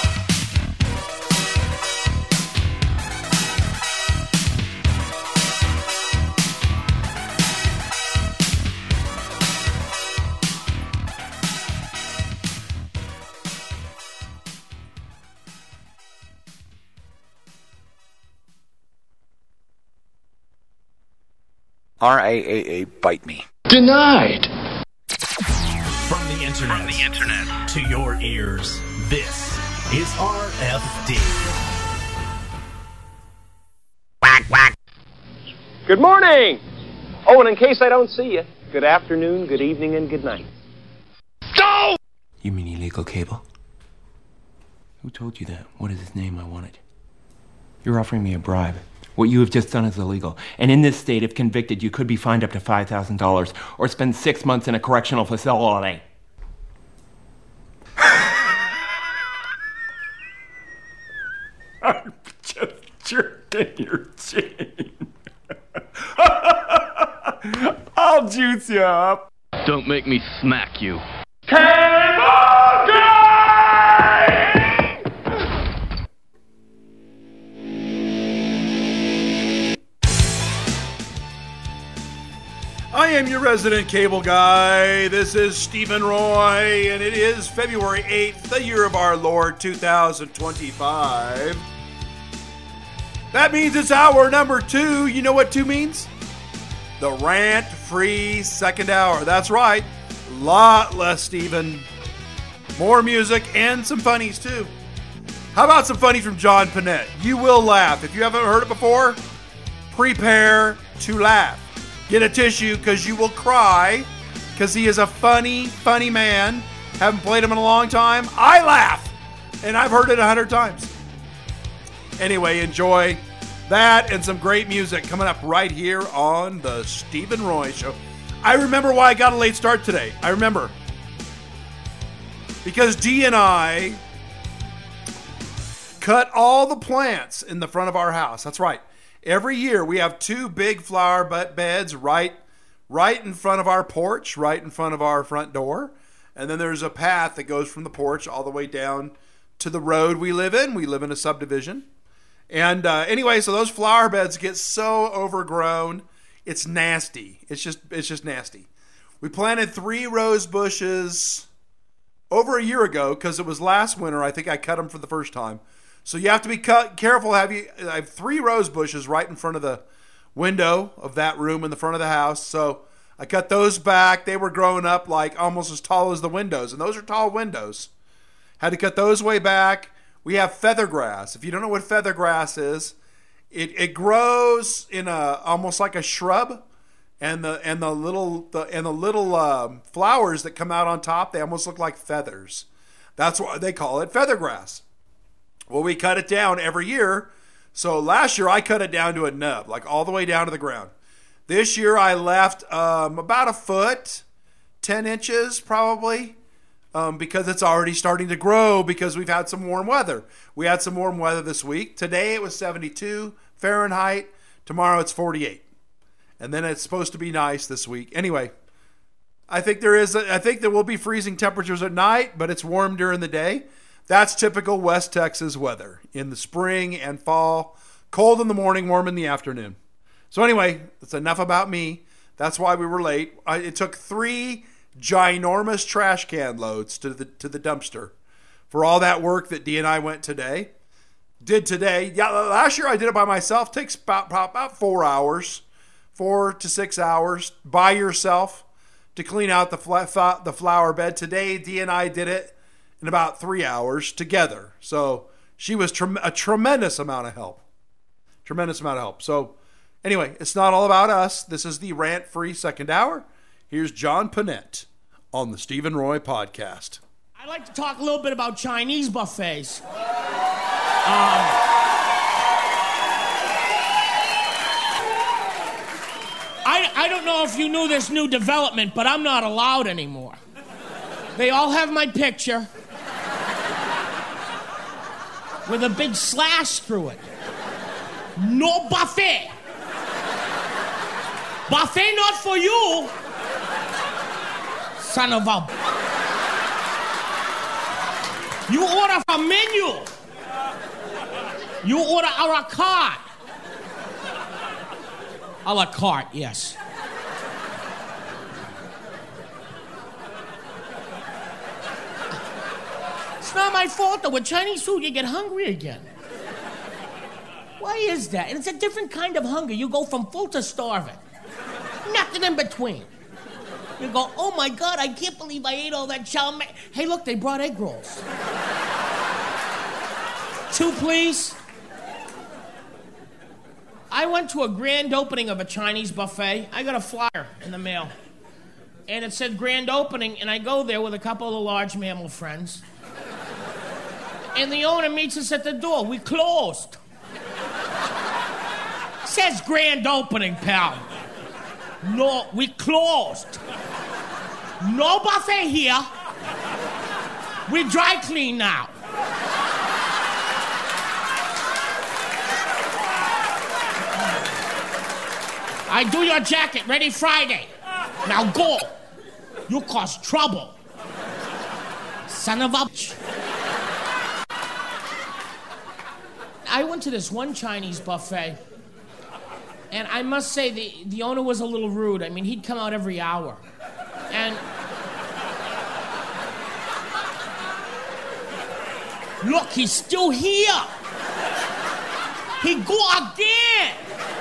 RAAA bite me. Denied. From the internet to your ears, this is RFD. Good morning! Oh, and in case I don't see you, good afternoon, good evening, and good night. Go! You mean illegal cable? Who told you that? What is his name? I want it. You're offering me a bribe. What you have just done is illegal. And in this state, if convicted, you could be fined up to $5,000 or spend 6 months in a correctional facility. I'm just jerking your chain. I'll juice you up. Don't make me smack you. Cable Guy! I am your resident cable guy. This is Stephen Roy, and it is February 8th, the year of our Lord 2025. That means it's hour number 2. You know what 2 means? The rant-free second hour. That's right. Lot less Stephen. More music and some funnies too. How about some funnies from John Panette? You will laugh. If you haven't heard it before, prepare to laugh. Get a tissue because you will cry because he is a funny, funny man. Haven't played him in a long time. I laugh. And I've heard it 100 times. Anyway, enjoy that and some great music coming up right here on the Stephen Roy Show. I remember why I got a late start today. I remember. Because Dee and I cut all the plants in the front of our house. That's right. Every year we have 2 big flower beds right in front of our porch, right in front of our front door. And then there's a path that goes from the porch all the way down to the road we live in. We live in a subdivision. And anyway, so those flower beds get so overgrown, it's nasty. It's just nasty. We planted 3 rose bushes over a year ago because it was last winter. I think I cut them for the first time. So you have to be careful. I have 3 rose bushes right in front of the window of that room in the front of the house. So I cut those back. They were growing up like almost as tall as the windows. And those are tall windows. Had to cut those way back. We have feathergrass. If you don't know what feathergrass is, it grows in almost like a shrub. And the little flowers that come out on top, they almost look like feathers. That's why they call it feathergrass. Well, we cut it down every year. So last year I cut it down to a nub, like all the way down to the ground. This year I left about a foot, 10 inches probably, because it's already starting to grow because we've had some warm weather. We had some warm weather this week. Today it was 72 Fahrenheit. Tomorrow it's 48. And then it's supposed to be nice this week. Anyway, I think there will be freezing temperatures at night, but it's warm during the day. That's typical West Texas weather in the spring and fall. Cold in the morning, warm in the afternoon. So anyway, that's enough about me. That's why we were late. It took 3 ginormous trash can loads to the dumpster for all that work that Dee and I did today. Yeah, last year I did it by myself. It takes about 4 hours, 4 to 6 hours by yourself to clean out the flower bed. Today, Dee and I did it in about 3 hours together. So She was a tremendous amount of help. Tremendous amount of help. So, anyway, it's not all about us. This is the rant-free second hour. Here's John Panette on the Stephen Roy Podcast. I'd like to talk a little bit about Chinese buffets. I don't know if you knew this new development, but I'm not allowed anymore. They all have my picture with a big slash through it. No buffet. Buffet not for you. Son of a... You order from menu. You order a la carte. A la carte, yes. It's not my fault, though. With Chinese food, you get hungry again. Why is that? And it's a different kind of hunger. You go from full to starving. Nothing in between. You go, oh my God, I can't believe I ate all that chow mein. Hey, look, they brought egg rolls. 2, please. I went to a grand opening of a Chinese buffet. I got a flyer in the mail. And it said grand opening, and I go there with a couple of the large mammal friends. And the owner meets us at the door. We closed. Says grand opening, pal. No, we closed. No buffet here. We dry clean now. I do your jacket, ready Friday. Now go. You cause trouble. Son of a... I went to this one Chinese buffet, and I must say the owner was a little rude. I mean, he'd come out every hour. And... Look, he's still here. He go again.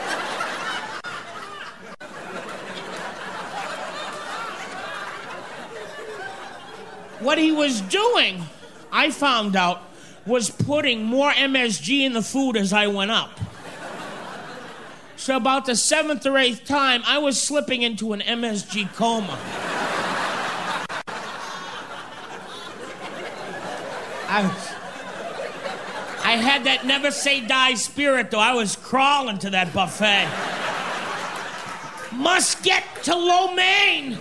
What he was doing, I found out, was putting more MSG in the food as I went up. So about the 7th or 8th time, I was slipping into an MSG coma. I had that never say die spirit, though. I was crawling to that buffet. Must get to lo mein.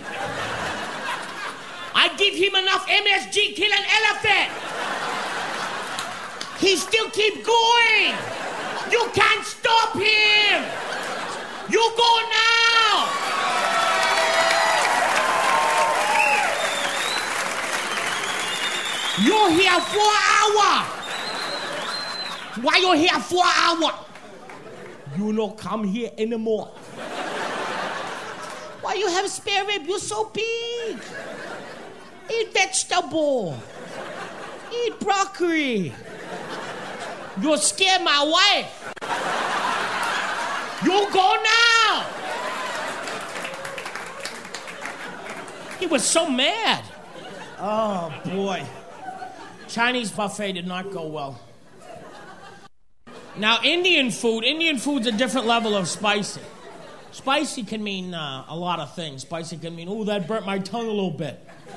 I give him enough MSG, kill an elephant. He still keep going. You can't stop him. You go now. You're here for an hour. Why you here for an hour? You don't come here anymore. Why you have spare rib? You're so big. Eat vegetable. Eat broccoli. You scare my wife. You go now. He was so mad. Oh, boy. Chinese buffet did not go well. Now, Indian food's a different level of spicy. Spicy can mean a lot of things. Spicy can mean, ooh, that burnt my tongue a little bit.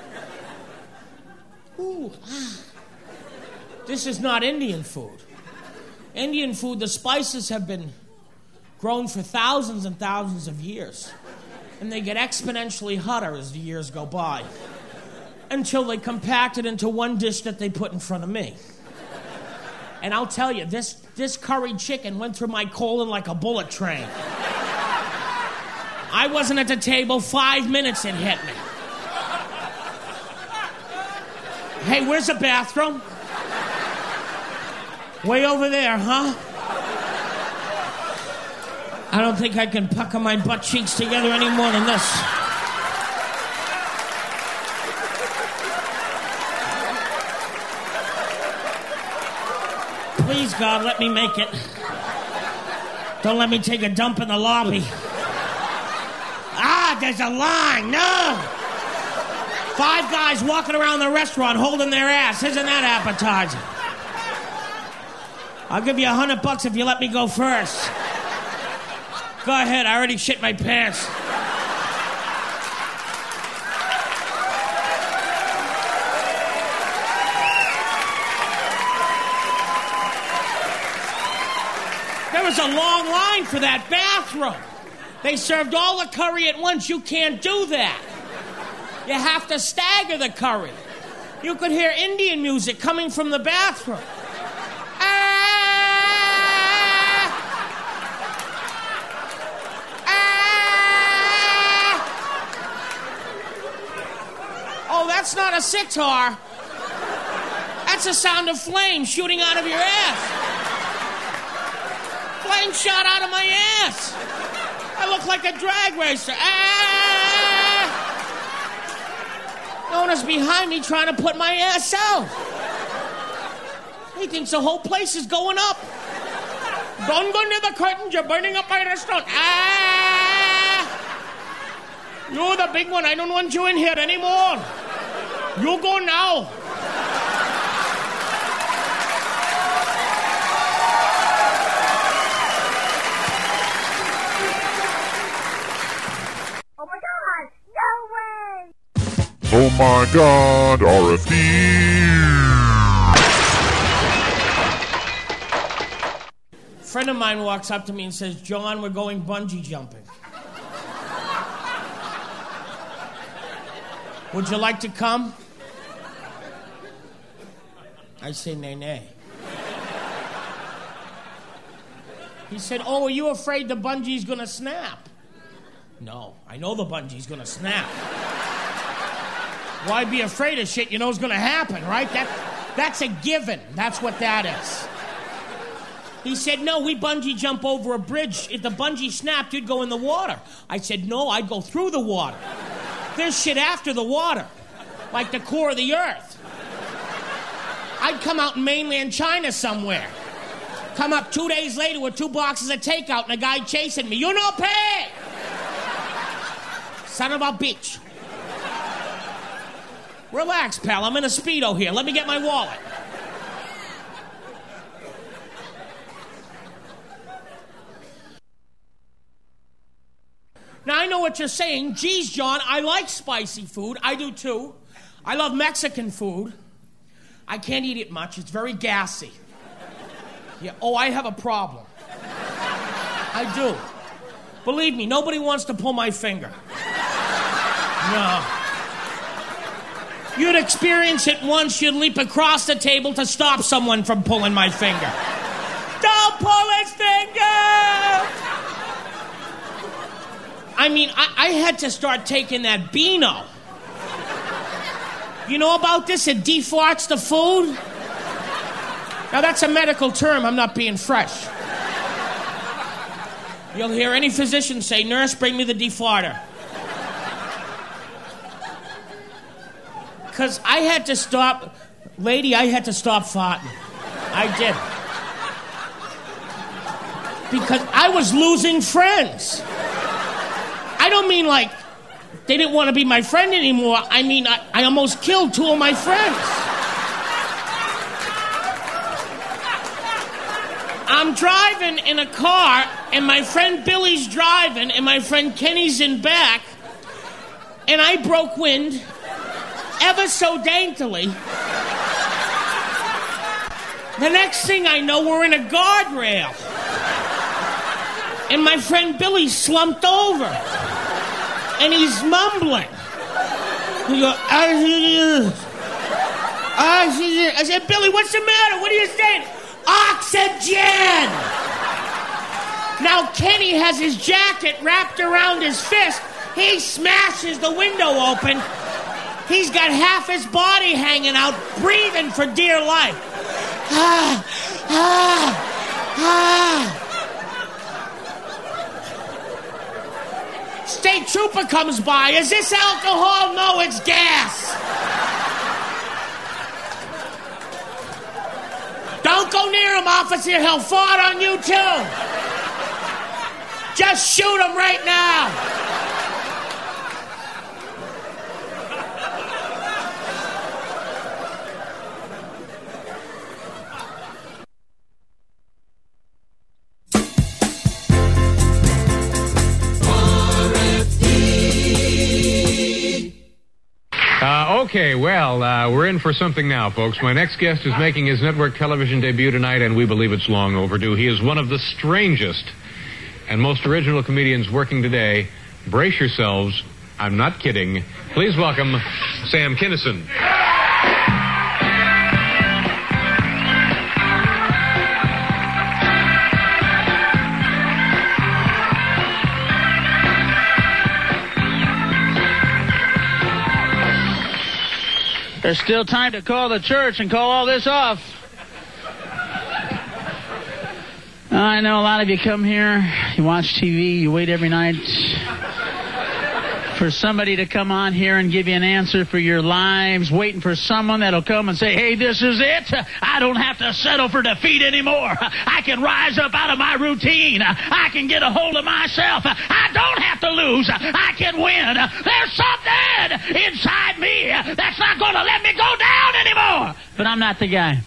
Ooh, This is not Indian food. Indian food, the spices have been grown for thousands and thousands of years. And they get exponentially hotter as the years go by. Until they compact it into one dish that they put in front of me. And I'll tell you, this curried chicken went through my colon like a bullet train. I wasn't at the table 5 minutes, it hit me. Hey, where's the bathroom? Way over there, huh? I don't think I can pucker my butt cheeks together any more than this. Please, God, let me make it. Don't let me take a dump in the lobby. Ah, there's a line. No! 5 guys walking around the restaurant holding their ass. Isn't that appetizing? I'll give you $100 if you let me go first. Go ahead, I already shit my pants. There was a long line for that bathroom. They served all the curry at once. You can't do that. You have to stagger the curry. You could hear Indian music coming from the bathroom. Oh, that's not a sitar. That's the sound of flames shooting out of your ass. Flame shot out of my ass. I look like a drag racer. Nona's behind me trying to put my ass out. He thinks the whole place is going up. Don't go near the curtains, you're burning up my restaurant. You're the big one, I don't want you in here anymore. You go now. Oh my God, RFD! A friend of mine walks up to me and says, John, we're going bungee jumping. Would you like to come? I say, nay. He said, oh, are you afraid the bungee's gonna snap? No, I know the bungee's gonna snap. Why be afraid of shit you know is going to happen, right? That's a given. That's what that is. He said, no, we bungee jump over a bridge. If the bungee snapped, you'd go in the water. I said, no, I'd go through the water. There's shit after the water, like the core of the earth. I'd come out in mainland China somewhere. Come up 2 days later with 2 boxes of takeout and a guy chasing me. You no pay! Son of a bitch. Relax, pal. I'm in a Speedo here. Let me get my wallet. Now, I know what you're saying. Geez, John, I like spicy food. I do, too. I love Mexican food. I can't eat it much. It's very gassy. Yeah. Oh, I have a problem. I do. Believe me, nobody wants to pull my finger. No. You'd experience it once, you'd leap across the table to stop someone from pulling my finger. Don't pull his finger! I mean, I had to start taking that Beano. You know about this? It defarts the food. Now, that's a medical term. I'm not being fresh. You'll hear any physician say, nurse, bring me the defarter. Because I had to stop... Lady, I had to stop farting. I did. Because I was losing friends. I don't mean like they didn't want to be my friend anymore. I mean, I almost killed 2 of my friends. I'm driving in a car, and my friend Billy's driving, and my friend Kenny's in back, and I broke wind ever so daintily. The next thing I know, we're in a guardrail. And my friend Billy slumped over. And he's mumbling. He goes, I said, Billy, what's the matter? What are you saying? Oxygen! Now, Kenny has his jacket wrapped around his fist. He smashes the window open. He's got half his body hanging out, breathing for dear life. State trooper comes by. Is this alcohol? No, it's gas. Don't go near him, officer. He'll fart on you, too. Just shoot him right now. Well, we're in for something now, folks. My next guest is making his network television debut tonight, and we believe it's long overdue. He is one of the strangest and most original comedians working today. Brace yourselves. I'm not kidding. Please welcome Sam Kinison. There's still time to call the church and call all this off. I know a lot of you come here, you watch TV, you wait every night for somebody to come on here and give you an answer for your lives, waiting for someone that'll come and say, hey, this is it. I don't have to settle for defeat anymore. I can rise up out of my routine. I can get a hold of myself. I don't have to lose. I can win. There's something inside me that's not going to let me go down anymore. But I'm not the guy.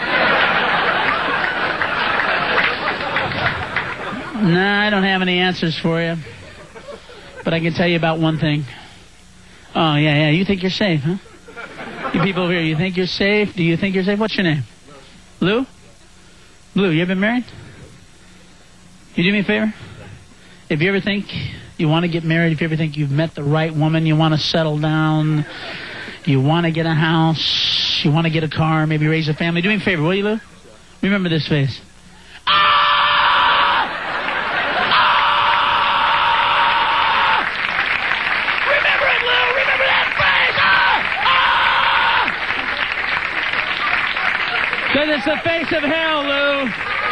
Nah, I don't have any answers for you. But I can tell you about one thing. Oh, yeah, you think you're safe, huh? You people over here, you think you're safe? Do you think you're safe? What's your name? Lou? Lou, you ever been married? You do me a favor? If you ever think you want to get married, if you ever think you've met the right woman, you want to settle down, you want to get a house, you want to get a car, maybe raise a family, do me a favor, will you, Lou? Remember this face. Because it's the face of hell, Lou.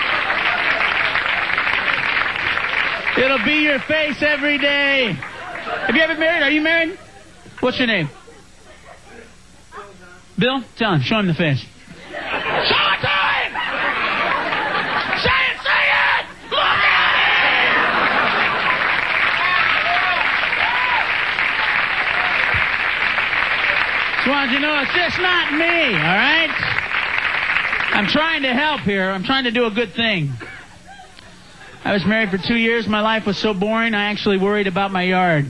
It'll be your face every day. Have you ever married? Are you married? What's your name? Bill? Tell him. Show him the face. Show it to him! Say it! Say it! Look at it! Just wanted you to know it's just not me, all right? I'm trying to help here. I'm trying to do a good thing. I was married for 2 years. My life was so boring, I actually worried about my yard.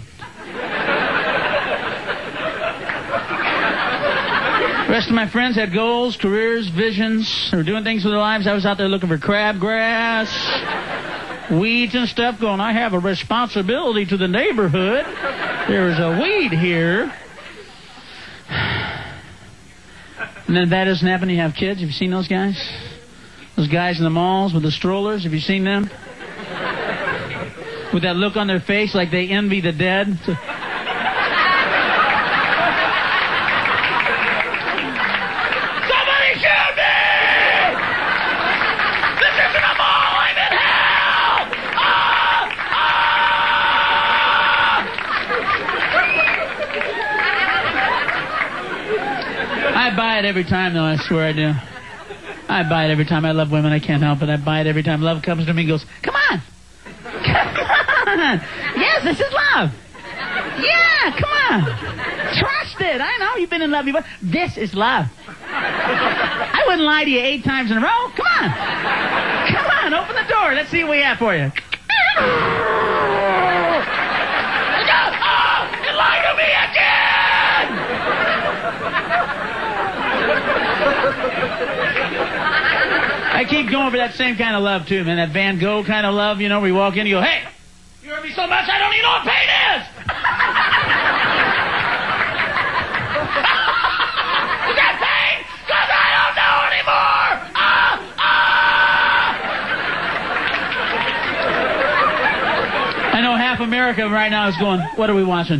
The rest of my friends had goals, careers, visions. They were doing things with their lives. I was out there looking for crabgrass, weeds and stuff, going, I have a responsibility to the neighborhood. There's a weed here. And then if that doesn't happen, you have kids. Have you seen those guys? Those guys in the malls with the strollers. Have you seen them? With that look on their face like they envy the dead. Somebody shoot me! This isn't a mall. I'm in hell! I buy it every time, though. I swear I do. I buy it every time. I love women. I can't help it. I buy it every time. Love comes to me and goes, come on. Come on. Yes, this is love. Yeah, come on. Trust it. I know you've been in love before. This is love. I wouldn't lie to you 8 times in a row. Come on. Come on, open the door. Let's see what we have for you. Oh, you lied to me again! I keep going for that same kind of love, too, man. That Van Gogh kind of love, you know, where you walk in and you go, hey, you hurt me so much I don't even know what pain is! Is that pain? Because I don't know anymore! I know half America right now is going, what are we watching?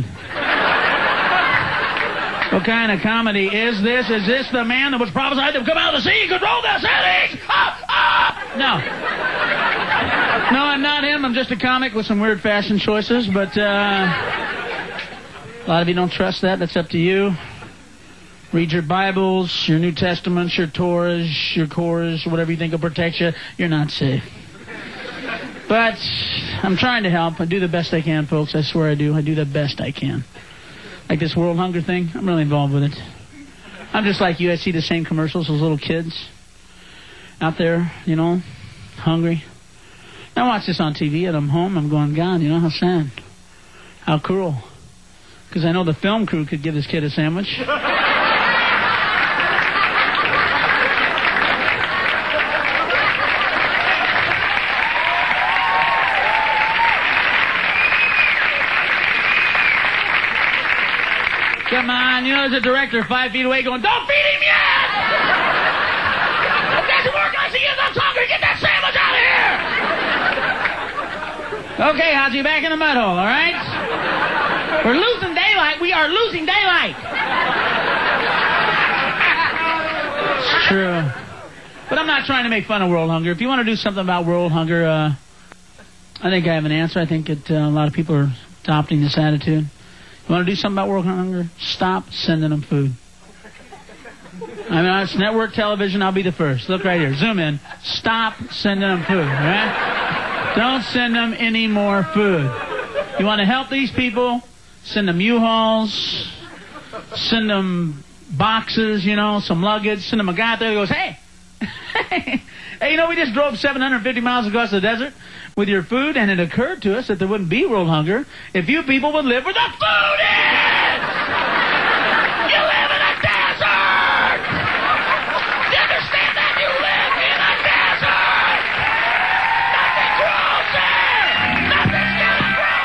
What kind of comedy is this? Is this the man that was prophesied to come out of the sea and control the cities? No. No, I'm not him. I'm just a comic with some weird fashion choices, but a lot of you don't trust that. That's up to you. Read your Bibles, your New Testaments, your Torahs, your Korahs, whatever you think will protect you. You're not safe. But I'm trying to help. I do the best I can, folks. I swear I do. I do the best I can. Like this world hunger thing, I'm really involved with it. I'm just like you. I see the same commercials, those little kids out there, you know, hungry. I watch this on TV and I'm home. I'm going, God, you know, how sad. How cruel. Because I know the film crew could give this kid a sandwich. was a director 5 feet away going, don't feed him yet! It doesn't work unless he gets us hungry. Get that sandwich out of here! Okay, Haji, back in the mud hole, all right? We're losing daylight. We are losing daylight. It's true. But I'm not trying to make fun of world hunger. If you want to do something about world hunger, I think I have an answer. I think a lot of people are adopting this attitude. You want to do something about world hunger? Stop sending them food. I mean, it's network television. I'll be the first. Look right here. Zoom in. Stop sending them food, all right? Don't send them any more food. You want to help these people? Send them U-Hauls. Send them boxes, some luggage. Send them a guy out there who goes, hey, hey, we just drove 750 miles across the desert with your food, and it occurred to us that there wouldn't be world hunger if you people would live where the food is! You live in a desert! Do you understand that? You live in a desert! Nothing grows there! Nothing's gonna grow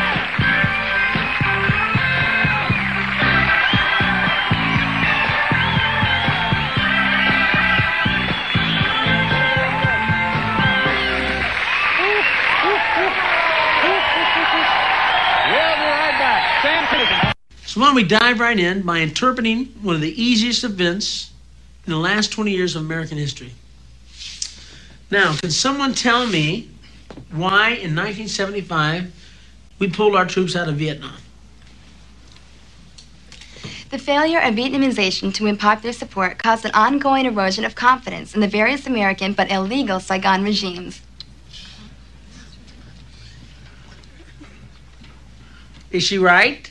So why don't we dive right in by interpreting one of the easiest events in the last 20 years of American history. Now, can someone tell me why in 1975 we pulled our troops out of Vietnam? The failure of Vietnamization to win popular support caused an ongoing erosion of confidence in the various American but illegal Saigon regimes. Is she right?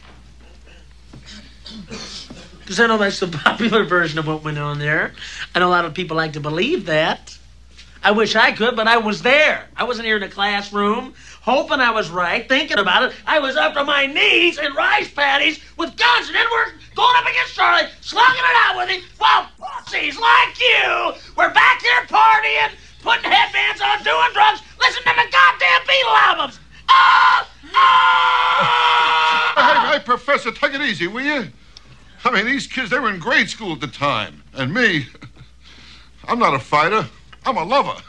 Because I know that's the popular version of what went on there. I know a lot of people like to believe that. I wish I could, but I was there. I wasn't here in a classroom hoping I was right, thinking about it. I was up to my knees in rice paddies with guns, and then we're going up against Charlie, slugging it out with him, while pussies like you were back here partying, putting headbands on, doing drugs, listening to my goddamn Beatle albums. Hey, Professor, take it easy, will you? I mean, these kids, they were in grade school at the time. And me, I'm not a fighter. I'm a lover.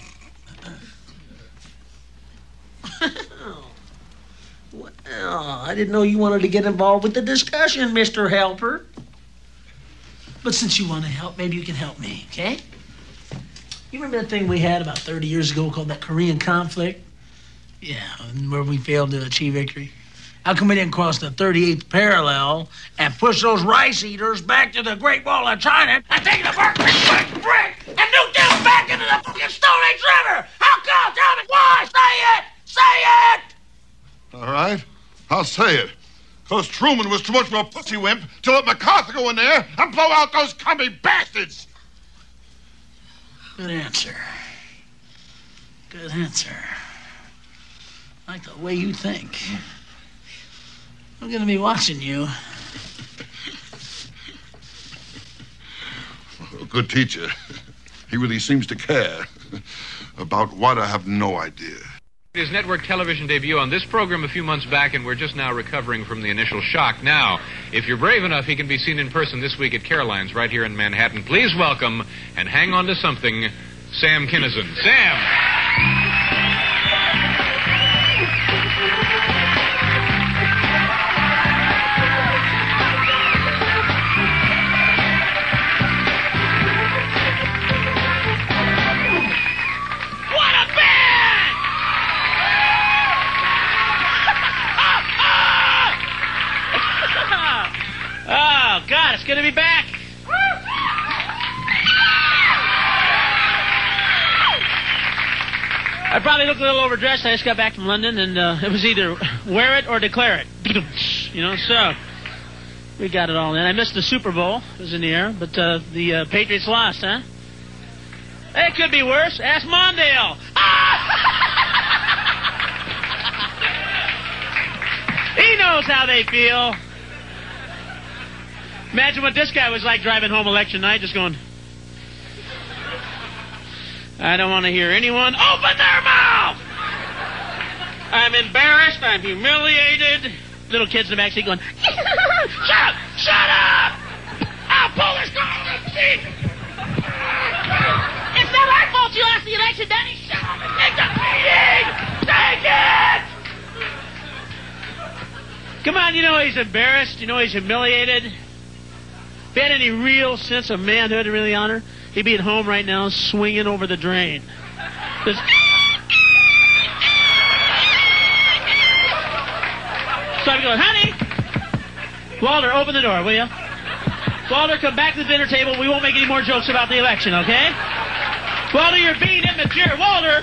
Well, I didn't know you wanted to get involved with the discussion, Mr. Helper. But since you want to help, maybe you can help me, okay? You remember that thing we had about 30 years ago called that Korean conflict? Yeah, where we failed to achieve victory. How come we didn't cross the 38th parallel and push those rice eaters back to the Great Wall of China and take the brick and nuke them back into the fucking Stone Age River? How come? Tell me why! Say it! Say it! All right, I'll say it. Because Truman was too much of a pussy wimp to let MacArthur go in there and blow out those commie bastards. Good answer. Good answer. I like the way you think. I'm going to be watching you. A good teacher. He really seems to care. About what, I have no idea. His network television debut on this program a few months back, and we're just now recovering from the initial shock. Now, if you're brave enough, he can be seen in person this week at Caroline's right here in Manhattan. Please welcome, and hang on to something, Sam Kinison. Sam! Oh, God, it's good to be back. I probably look a little overdressed. I just got back from London, and it was either wear it or declare it. So we got it all in. I missed the Super Bowl. It was in the air, but the Patriots lost, huh? It could be worse. Ask Mondale. He knows how they feel. Imagine what this guy was like driving home election night, just going, I don't want to hear anyone open their mouth! I'm embarrassed, I'm humiliated. Little kids in the backseat going, shut up! Shut up! I'll pull this car over the seat! It's not our fault you lost the election, Danny. Shut up and take the meeting! Take it! Come on, you know he's embarrassed. You know he's humiliated. If he had any real sense of manhood and really honor, he'd be at home right now swinging over the drain. Just... So I'm going, honey, Walter, open the door, will you? Walter, come back to the dinner table. We won't make any more jokes about the election, okay? Walter, you're being immature. Walter!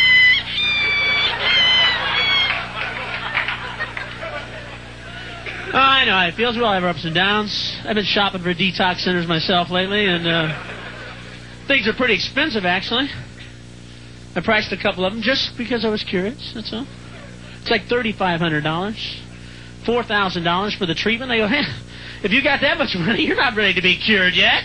Oh, I know how it feels. We all have our ups and downs. I've been shopping for detox centers myself lately, and things are pretty expensive, actually. I priced a couple of them just because I was curious, that's all. It's like $3,500, $4,000 for the treatment. They go, hey, if you got that much money, you're not ready to be cured yet.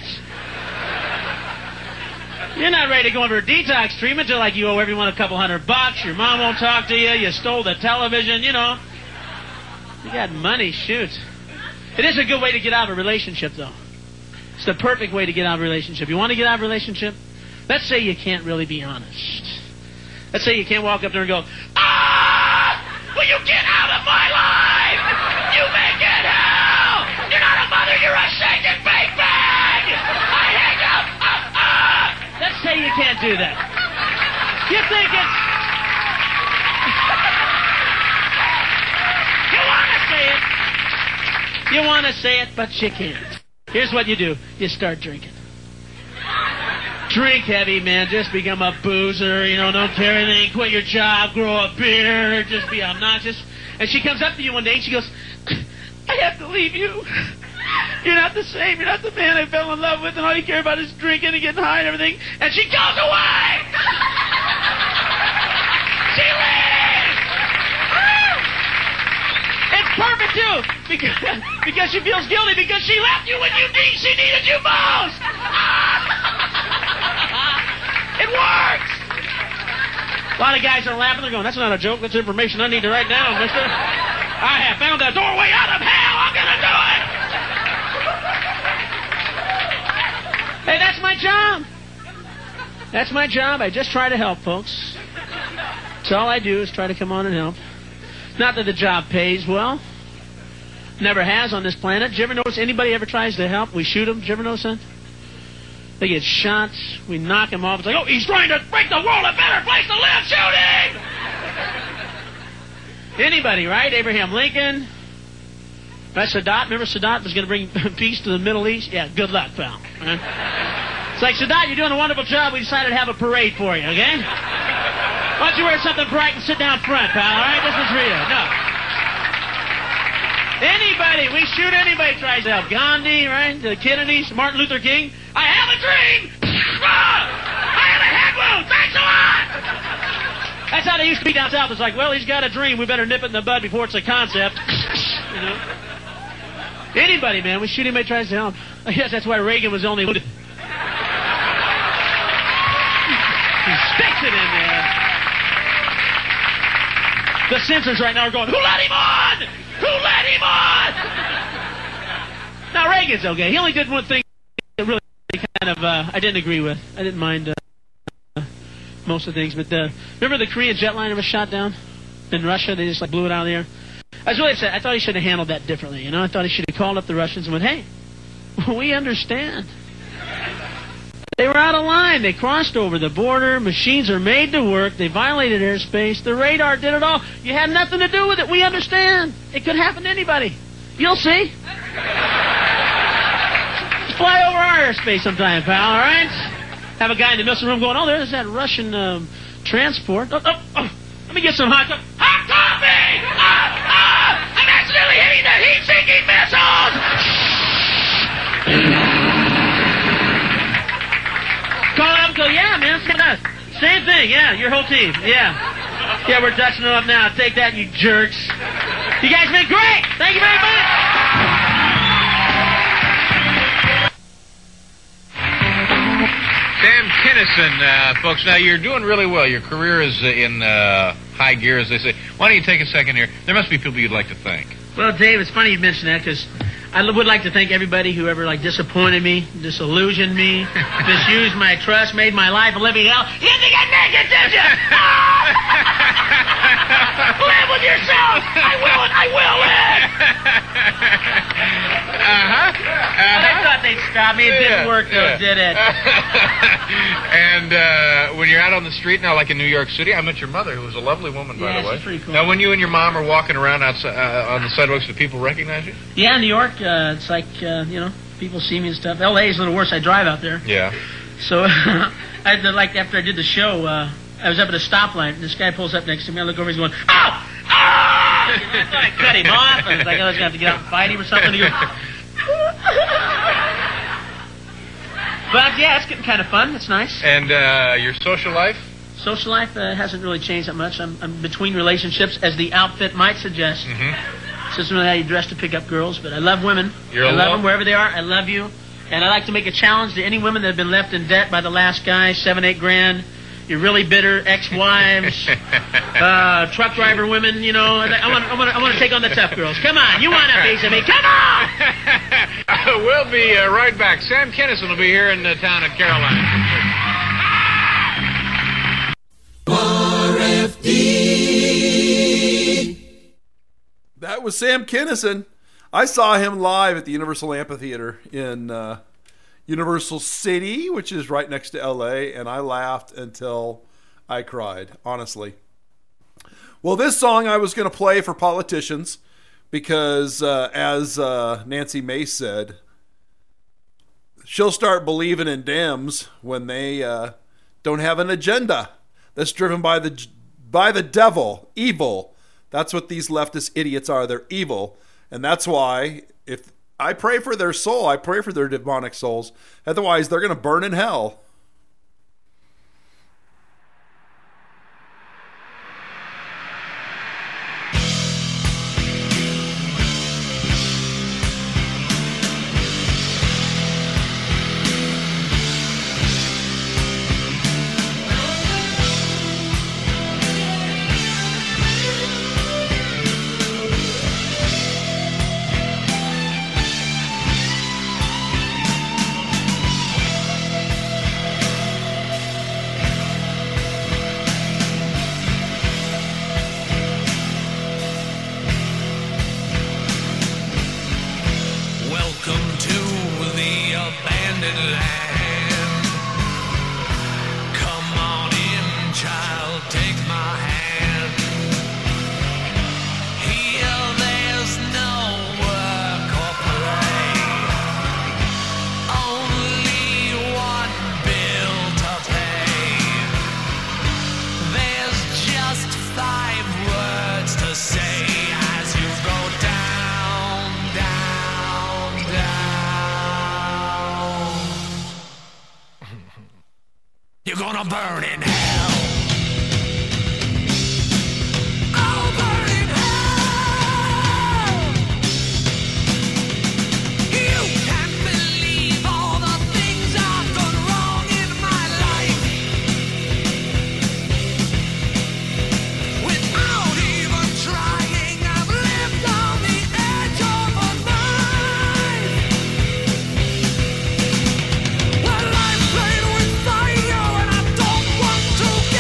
You're not ready to go in for a detox treatment till like you owe everyone a couple $100. Your mom won't talk to you. You stole the television, you know. You got money, shoot. It is a good way to get out of a relationship, though. It's the perfect way to get out of a relationship. You want to get out of a relationship? Let's say you can't really be honest. Let's say you can't walk up there and go, will you get out of my life? You make it hell! You're not a mother, you're a shake and bake bag! I hate you! Let's say you can't do that. You think it's... You want to say it, but you can't. Here's what you do. You start drinking. Drink heavy, man. Just become a boozer. You know, don't care anything. Quit your job. Grow a beard. Just be obnoxious. And she comes up to you one day and she goes, I have to leave you. You're not the same. You're not the man I fell in love with, and all you care about is drinking and getting high and everything. And she goes away! She leaves! It's perfect, too, because she feels guilty because she left you when she needed you most! It works! A lot of guys are laughing. They're going, that's not a joke. That's information I need to write down, mister. I have found a doorway out of hell. I'm going to do it! Hey, that's my job. That's my job. I just try to help, folks. That's all I do is try to come on and help. Not that the job pays well. Never has on this planet. Did you ever notice anybody ever tries to help? We shoot them. Did you ever notice that? They get shot. We knock him off. It's like, oh, he's trying to make the world a better place to live. Shoot him! Anybody, right? Abraham Lincoln. Right, Saddam. Remember Saddam was going to bring peace to the Middle East? Yeah, good luck, pal. Right? It's like, Saddam, you're doing a wonderful job. We decided to have a parade for you, okay? Why don't you wear something bright and sit down front, pal, all right? This was for you. No. Anybody, we shoot anybody tries to help. Gandhi, right? The Kennedys, Martin Luther King. I have a dream! I have a head wound! Thanks a lot! That's how they used to be down south. It's like, well, he's got a dream. We better nip it in the bud before it's a concept. You know? Anybody, man. We shoot anybody tries to help. I guess that's why Reagan was only wounded. He sticks it in there. The censors right now are going, who let him on? Who let him on? Now, Reagan's okay. He only did one thing that really kind of I didn't agree with. I didn't mind most of the things. But remember the Korean jetliner was shot down in Russia? They just like blew it out of the air. I was really upset. I thought he should have handled that differently. You know, I thought he should have called up the Russians and went, hey, we understand. They were out of line. They crossed over the border. Machines are made to work. They violated airspace. The radar did it all. You had nothing to do with it. We understand. It could happen to anybody. You'll see. Just fly over our airspace sometime, pal, all right? Have a guy in the missile room going, oh, there's that Russian transport. Oh, let me get some hot coffee. Hot coffee! I'm accidentally hitting the heat-seeking missiles! Call up and go, yeah, man, same thing, yeah, your whole team, yeah. Yeah, we're dusting them up now. Take that, you jerks. You guys have been great. Thank you very much. Sam Kinison, folks, now you're doing really well. Your career is in high gear, as they say. Why don't you take a second here? There must be people you'd like to thank. Well, Dave, it's funny you mention that because I would like to thank everybody who ever disappointed me, disillusioned me, misused my trust, made my life a living hell. You didn't get naked, did you? Live with yourself. I will live. I thought they'd stop me. It didn't work, though, did it? And when you're out on the street now, like in New York City, I met your mother, who was a lovely woman, by the way. She's pretty cool. Now, when you and your mom are walking around outside on the sidewalks, do people recognize you? Yeah, in New York, it's like, people see me and stuff. L.A. is a little worse. I drive out there. Yeah. So, after I did the show, I was up at a stoplight, and this guy pulls up next to me. I look over, he's going, "Ow! Ah!" I thought I cut him off. I was like, I was going to have to get out and fight him or something. He goes, but, yeah, it's getting kind of fun. It's nice. And your social life? Social life hasn't really changed that much. I'm between relationships, as the outfit might suggest. Mm-hmm. This isn't really how you dress to pick up girls, but I love women. I love them wherever they are. I love you. And I like to make a challenge to any women that have been left in debt by the last guy, $7-8 grand. You're really bitter ex-wives, truck driver women, I want to take on the tough girls. Come on, you want a piece of me? Come on! We'll be right back. Sam Kinison will be here in the town of Carolina. RFD. That was Sam Kinison. I saw him live at the Universal Amphitheater in Universal City, which is right next to LA, and I laughed until I cried, honestly. Well, this song I was going to play for politicians because, as Nancy Mace said, she'll start believing in Dems when they don't have an agenda that's driven by the devil, evil. That's what these leftist idiots are. They're evil, and that's why if I pray for their soul. I pray for their demonic souls. Otherwise, they're going to burn in hell. You're gonna burn in hell. To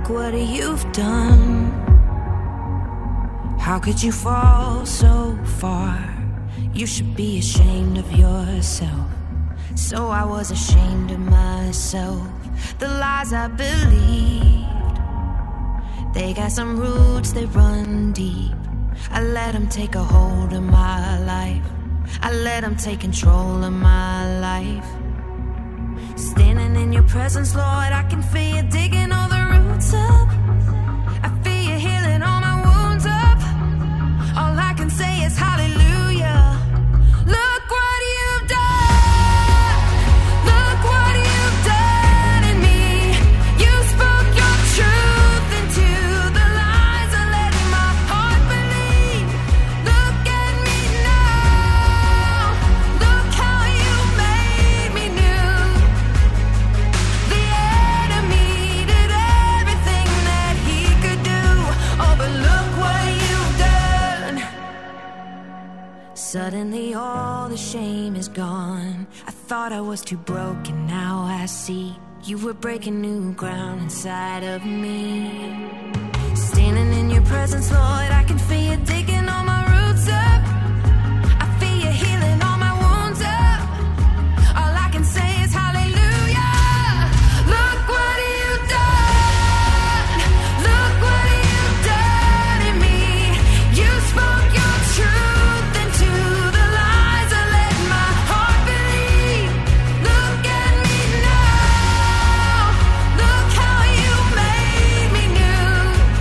what you've done. How could you fall so far? You should be ashamed of yourself. So I was ashamed of myself. The lies I believed, they got some roots, they run deep. I let them take a hold of my life. I let them take control of my life. Standing in your presence, Lord, I can feel you digging all the roots up. I feel you healing all my wounds up. All I can say is hallelujah. Look what you've done. Look what you've done in me. You spoke your truth into the lies I let my heart believe. Look at me now. Look how you made me new. The enemy did everything that he could do. Oh, but look what you've done. Suddenly all the shame is gone. I thought I was too broken, now I see you were breaking new ground inside of me. Standing in your presence, Lord, I can feel you digging all my roots up. I feel you healing all my wounds up. All I can say is hallelujah. Look what you've done. Look what you've done in me. You spoke your truth into the lies I let my heart believe. Look at me now. Look how you made me new.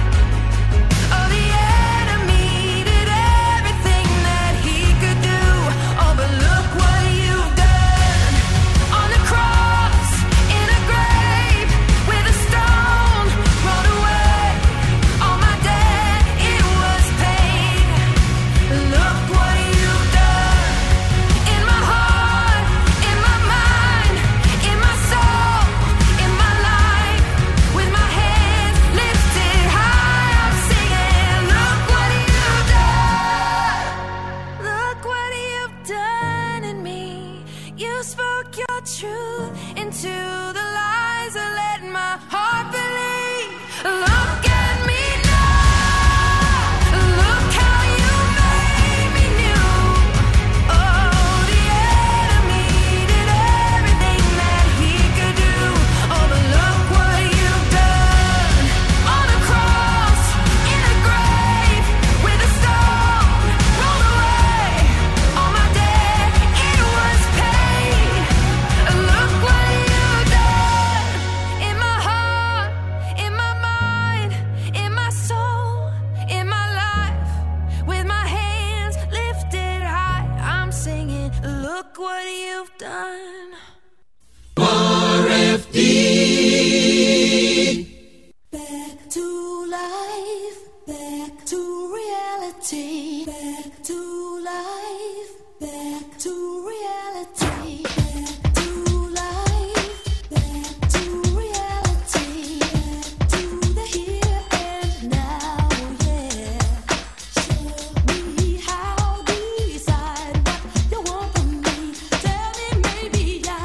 Oh, the enemy did everything that he could do. Oh, but look what you've done. On the cross, in a grave, with a stone rolled away. All my debt, it was paid. Look what you've done. In my heart, in my mind, in my soul, in my life. With my hands lifted high, I'm singing. Look what you've done. Look what you've done in me. You spoke your truth into the lies I let my heart believe. Look at me now. Look how you made me new. Oh, the enemy did everything that he could do. Oh, but look what you've done. On a cross, in a grave, with a stone rolled away. All my debt, it was paid. Look what you've done. In my heart, in my mind, in my soul, in my life. With my hands lifted high, I'm singing. Look what you've done. RFD. Back to life, back to reality, back to life, back to reality, back to life, back to reality, back to the here and now, yeah. Show me how to decide what you want from me. Tell me maybe I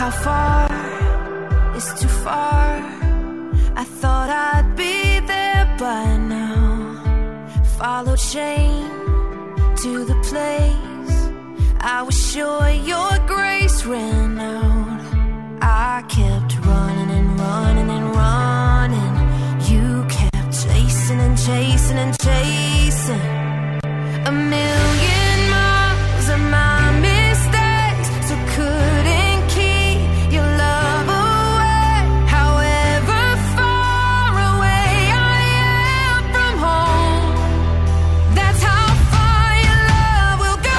How far is too far? I thought I'd be there by now. Followed Shane to the place. I was sure your grace ran out. I kept running and running and running. You kept chasing and chasing and chasing. A million miles of my mistakes, so couldn't keep your love away. However far away I am from home, that's how far your love will go.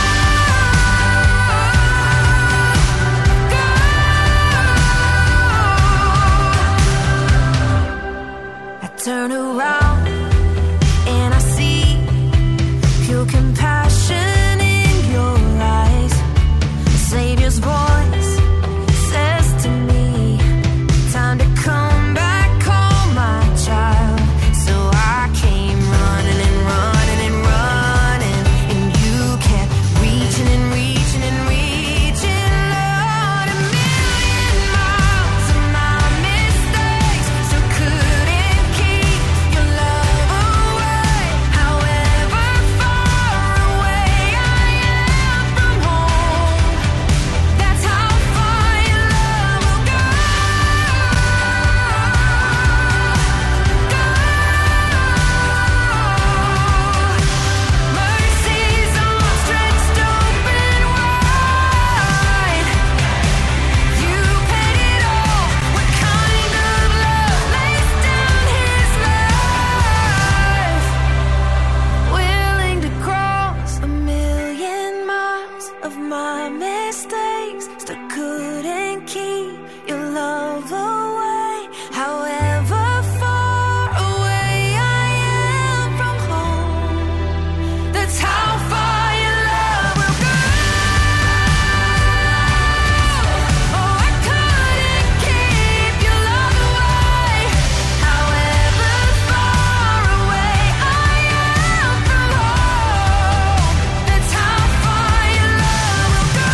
I turn around and I see pure compassion in your eyes. The Savior's voice says to me, time to come back home, my child. So I came running and running and running, and you kept reaching and reaching and reaching. Lord, a million miles of my mistakes, so couldn't keep your love away. However far away I am from home, that's how far your love will go. Mercy's arms stretched open wide. You paid it all. What kind of love lays down his life? Willing to cross a million miles of my mistakes, still couldn't keep your love away. However far away I am from home, that's how far your love will go. Oh, I couldn't keep your love away. However far away I am from home, that's how far your love will go.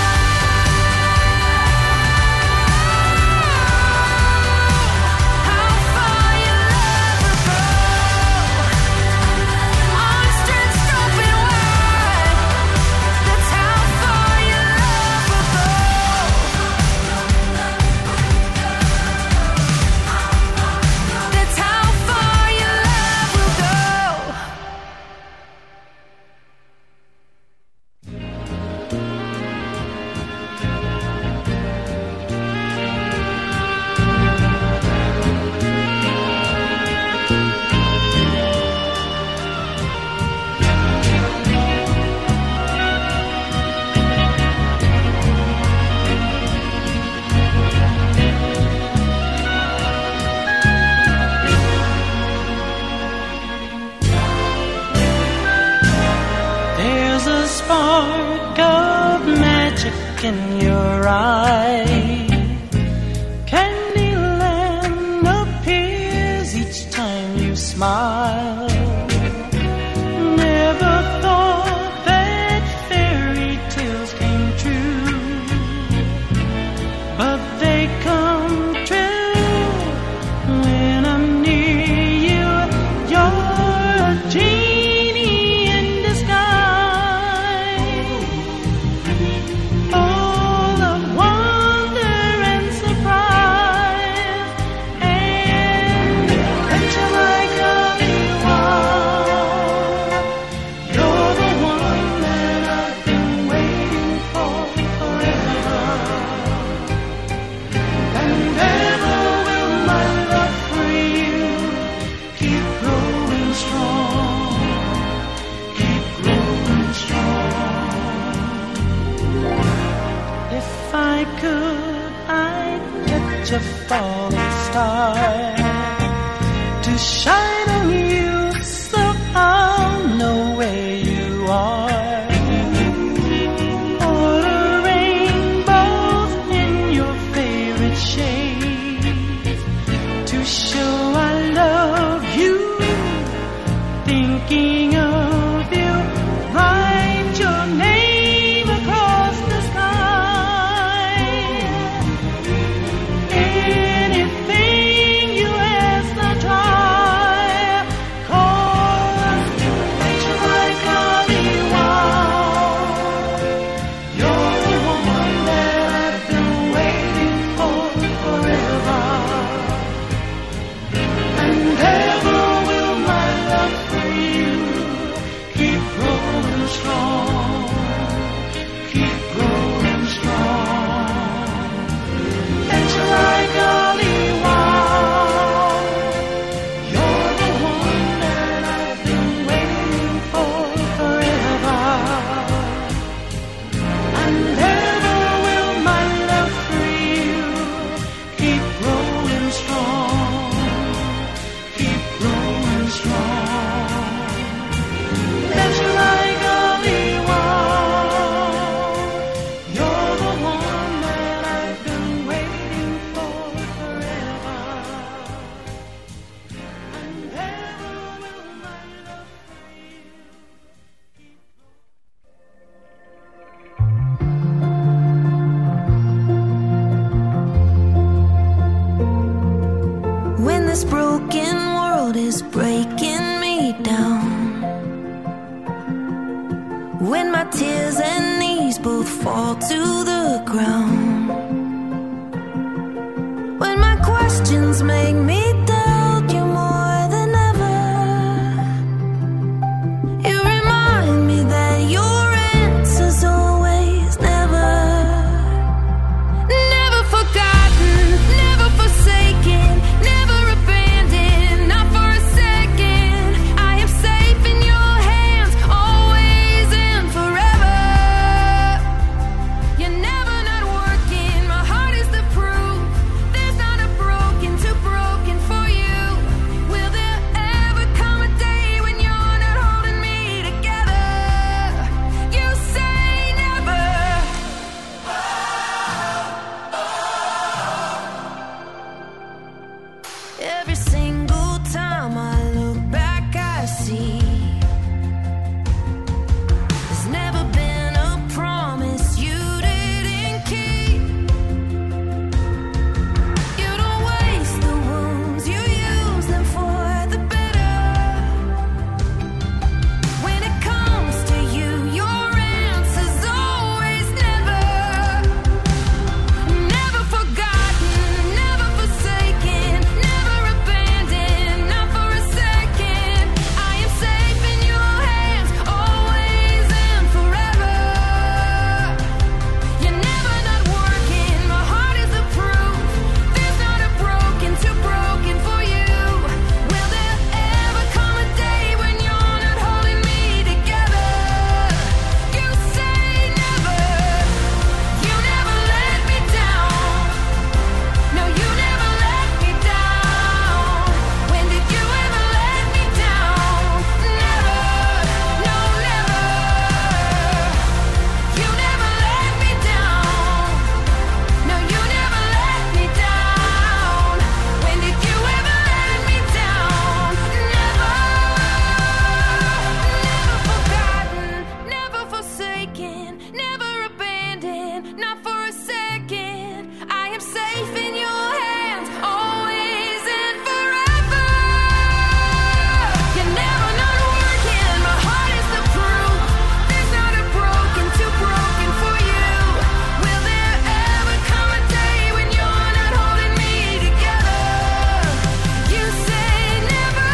How far your love will go. Arms stretched open wide. That's how far your love will go. That's how far your love will go. There's a spark of magic in your eye. Candyland appears each time you smile. Never thought that fairy tales came true, but they come true when I'm near you. You're a genie in disguise, all of wonder and surprise, and picture like a you're the one that I've been waiting for forever, and ever will my love for you keep growing strong, keep growing strong. If I could, I'd catch a falling star to shine on you, so I'll know where you are. Or a rainbow in your favorite shade to show I love you. Thinking of you, write your name across the sky. This broken world is breaking me down. When my tears and knees both fall to the ground. When my questions make me doubt you more than ever. You remind me that your answer's always never. Never forgotten, never forsaken, never abandoned, not for a second. I am safe in your hands, always and forever. You're never not working, my heart is the proof. There's not a broken too broken for you. Will there ever come a day when you're not holding me together? You say never. Every single time I look back, I see there's never been a promise you didn't keep. You don't waste the wounds, you use them for the better. When it comes to you, your answer's always never. Never forgotten, never forsaken, never abandoned, not for a second. I am safe in your hands, always and forever. You're never not working, my heart is the proof. There's not a broken too broken for you. Will there ever come a day when you're not holding me together? You say never. You never let me down. No, you never let me down. When did you ever let me down? Never, no, never. You never let me down. No, you never let me down. When did you ever let me down? Never. Never forgotten, never forsaken, never abandoned, not for a second. I am safe in your hands, always and forever. You're never not working, my heart is the proof. There's not a broken too broken for you. Will there ever come a day when you're not holding me together? You say never.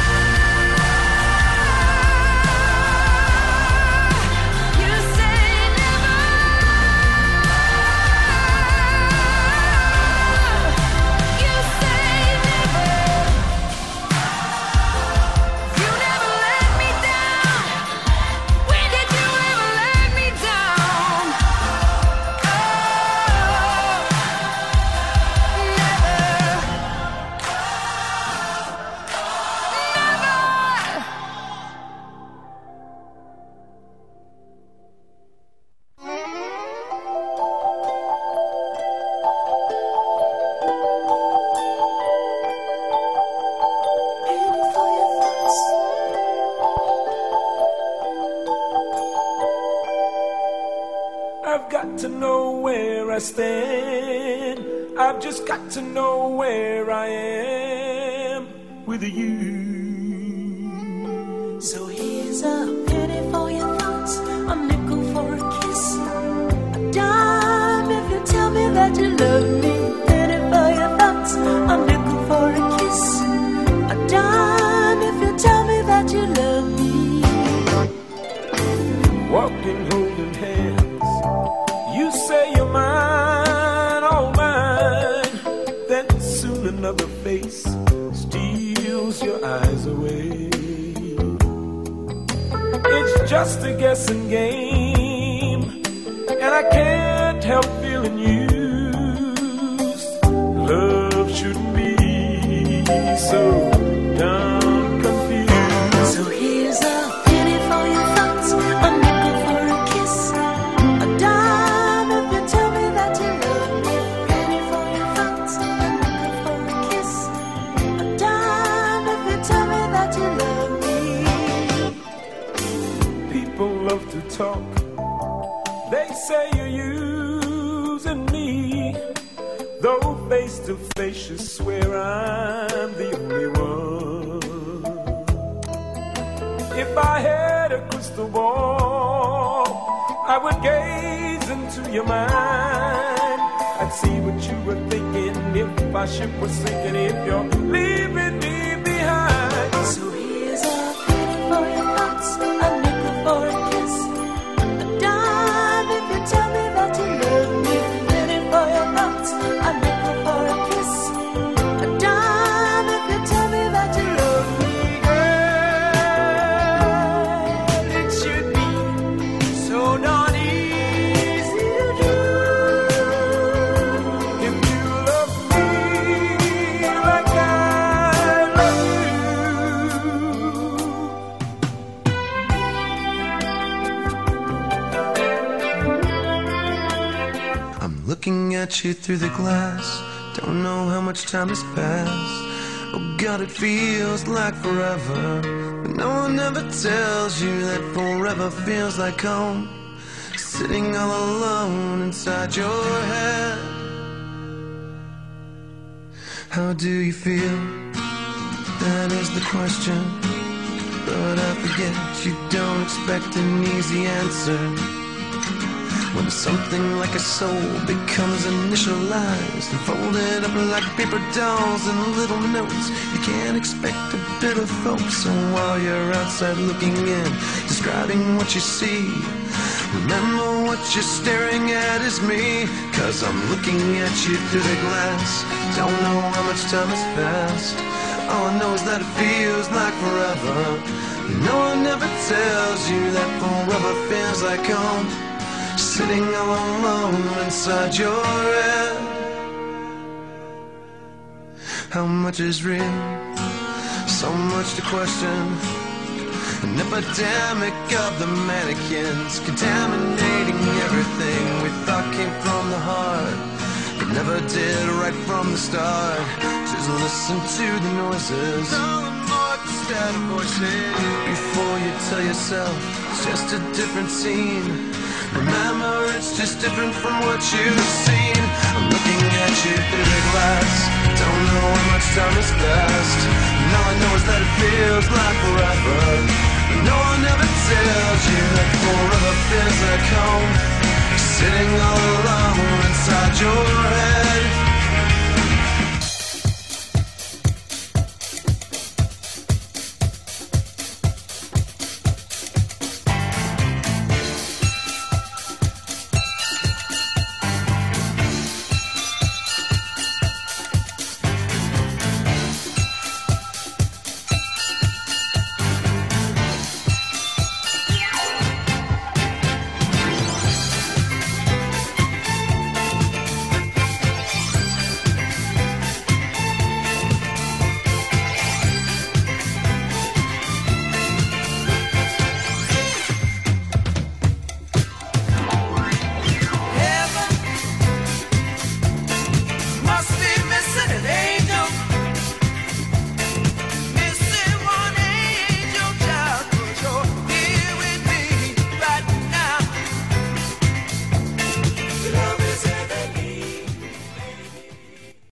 You say never. You say never. You never let me down. When did you ever let me down? I've got to know where I stand. I've just got to know where I am with you. So here's a penny for your thoughts, a nickel for a kiss, a dime if you tell me that you love me. Penny for your thoughts, a nickel for a kiss, a dime if you tell me that you love me. Walking, holding hands. You say you're mine, all mine. Then soon another face steals your eyes away. It's just a guessing game, and I can't help feeling used. Love shouldn't be so dumb confused. So here's a penny for your thoughts, a nickel for a kiss, a dime if you tell me that you love me. Penny for your thoughts, a nickel for a kiss, a dime if you tell me that you love me. People love to talk. They say you're using me. Though face to face you swear I'm the only one. If I had a crystal ball, I would gaze into your mind. I'd see what you were thinking if my ship was sinking, if you're leaving me behind. So here's a penny for your thoughts, a nickel for a kiss, a dime if you tell me that you love me. A penny for your thoughts, a nickel for a kiss, a dime if you tell me that you love me. Girl, it should be so darn easy to do. If you love me like I love I'm looking at you through the glass. Don't know how much time has passed. Oh God, it feels like forever. But no one ever tells you that forever feels like home. Sitting all alone inside your head. How do you feel? That is the question. But I forget you don't expect an easy answer. When something like a soul becomes initialized and folded up like paper dolls and little notes, you can't expect a bit of folks. So while you're outside looking in, describing what you see, remember what you're staring at is me. Cause I'm looking at you through the glass. Don't know how much time has passed. All I know is that it feels like forever. No one ever tells you that forever feels like home. Sitting all alone inside your head. How much is real? So much to question. An epidemic of the mannequins, contaminating everything we thought came from the heart, but never did right from the start. Just listen to the noises, static voices, before you tell yourself it's just a different scene. Remember, it's just different from what you've seen. I'm looking at you through the glass. Don't know how much time has passed. And all I know is that it feels like forever. But no one ever tells you that forever feels like home. Sitting all alone inside your head.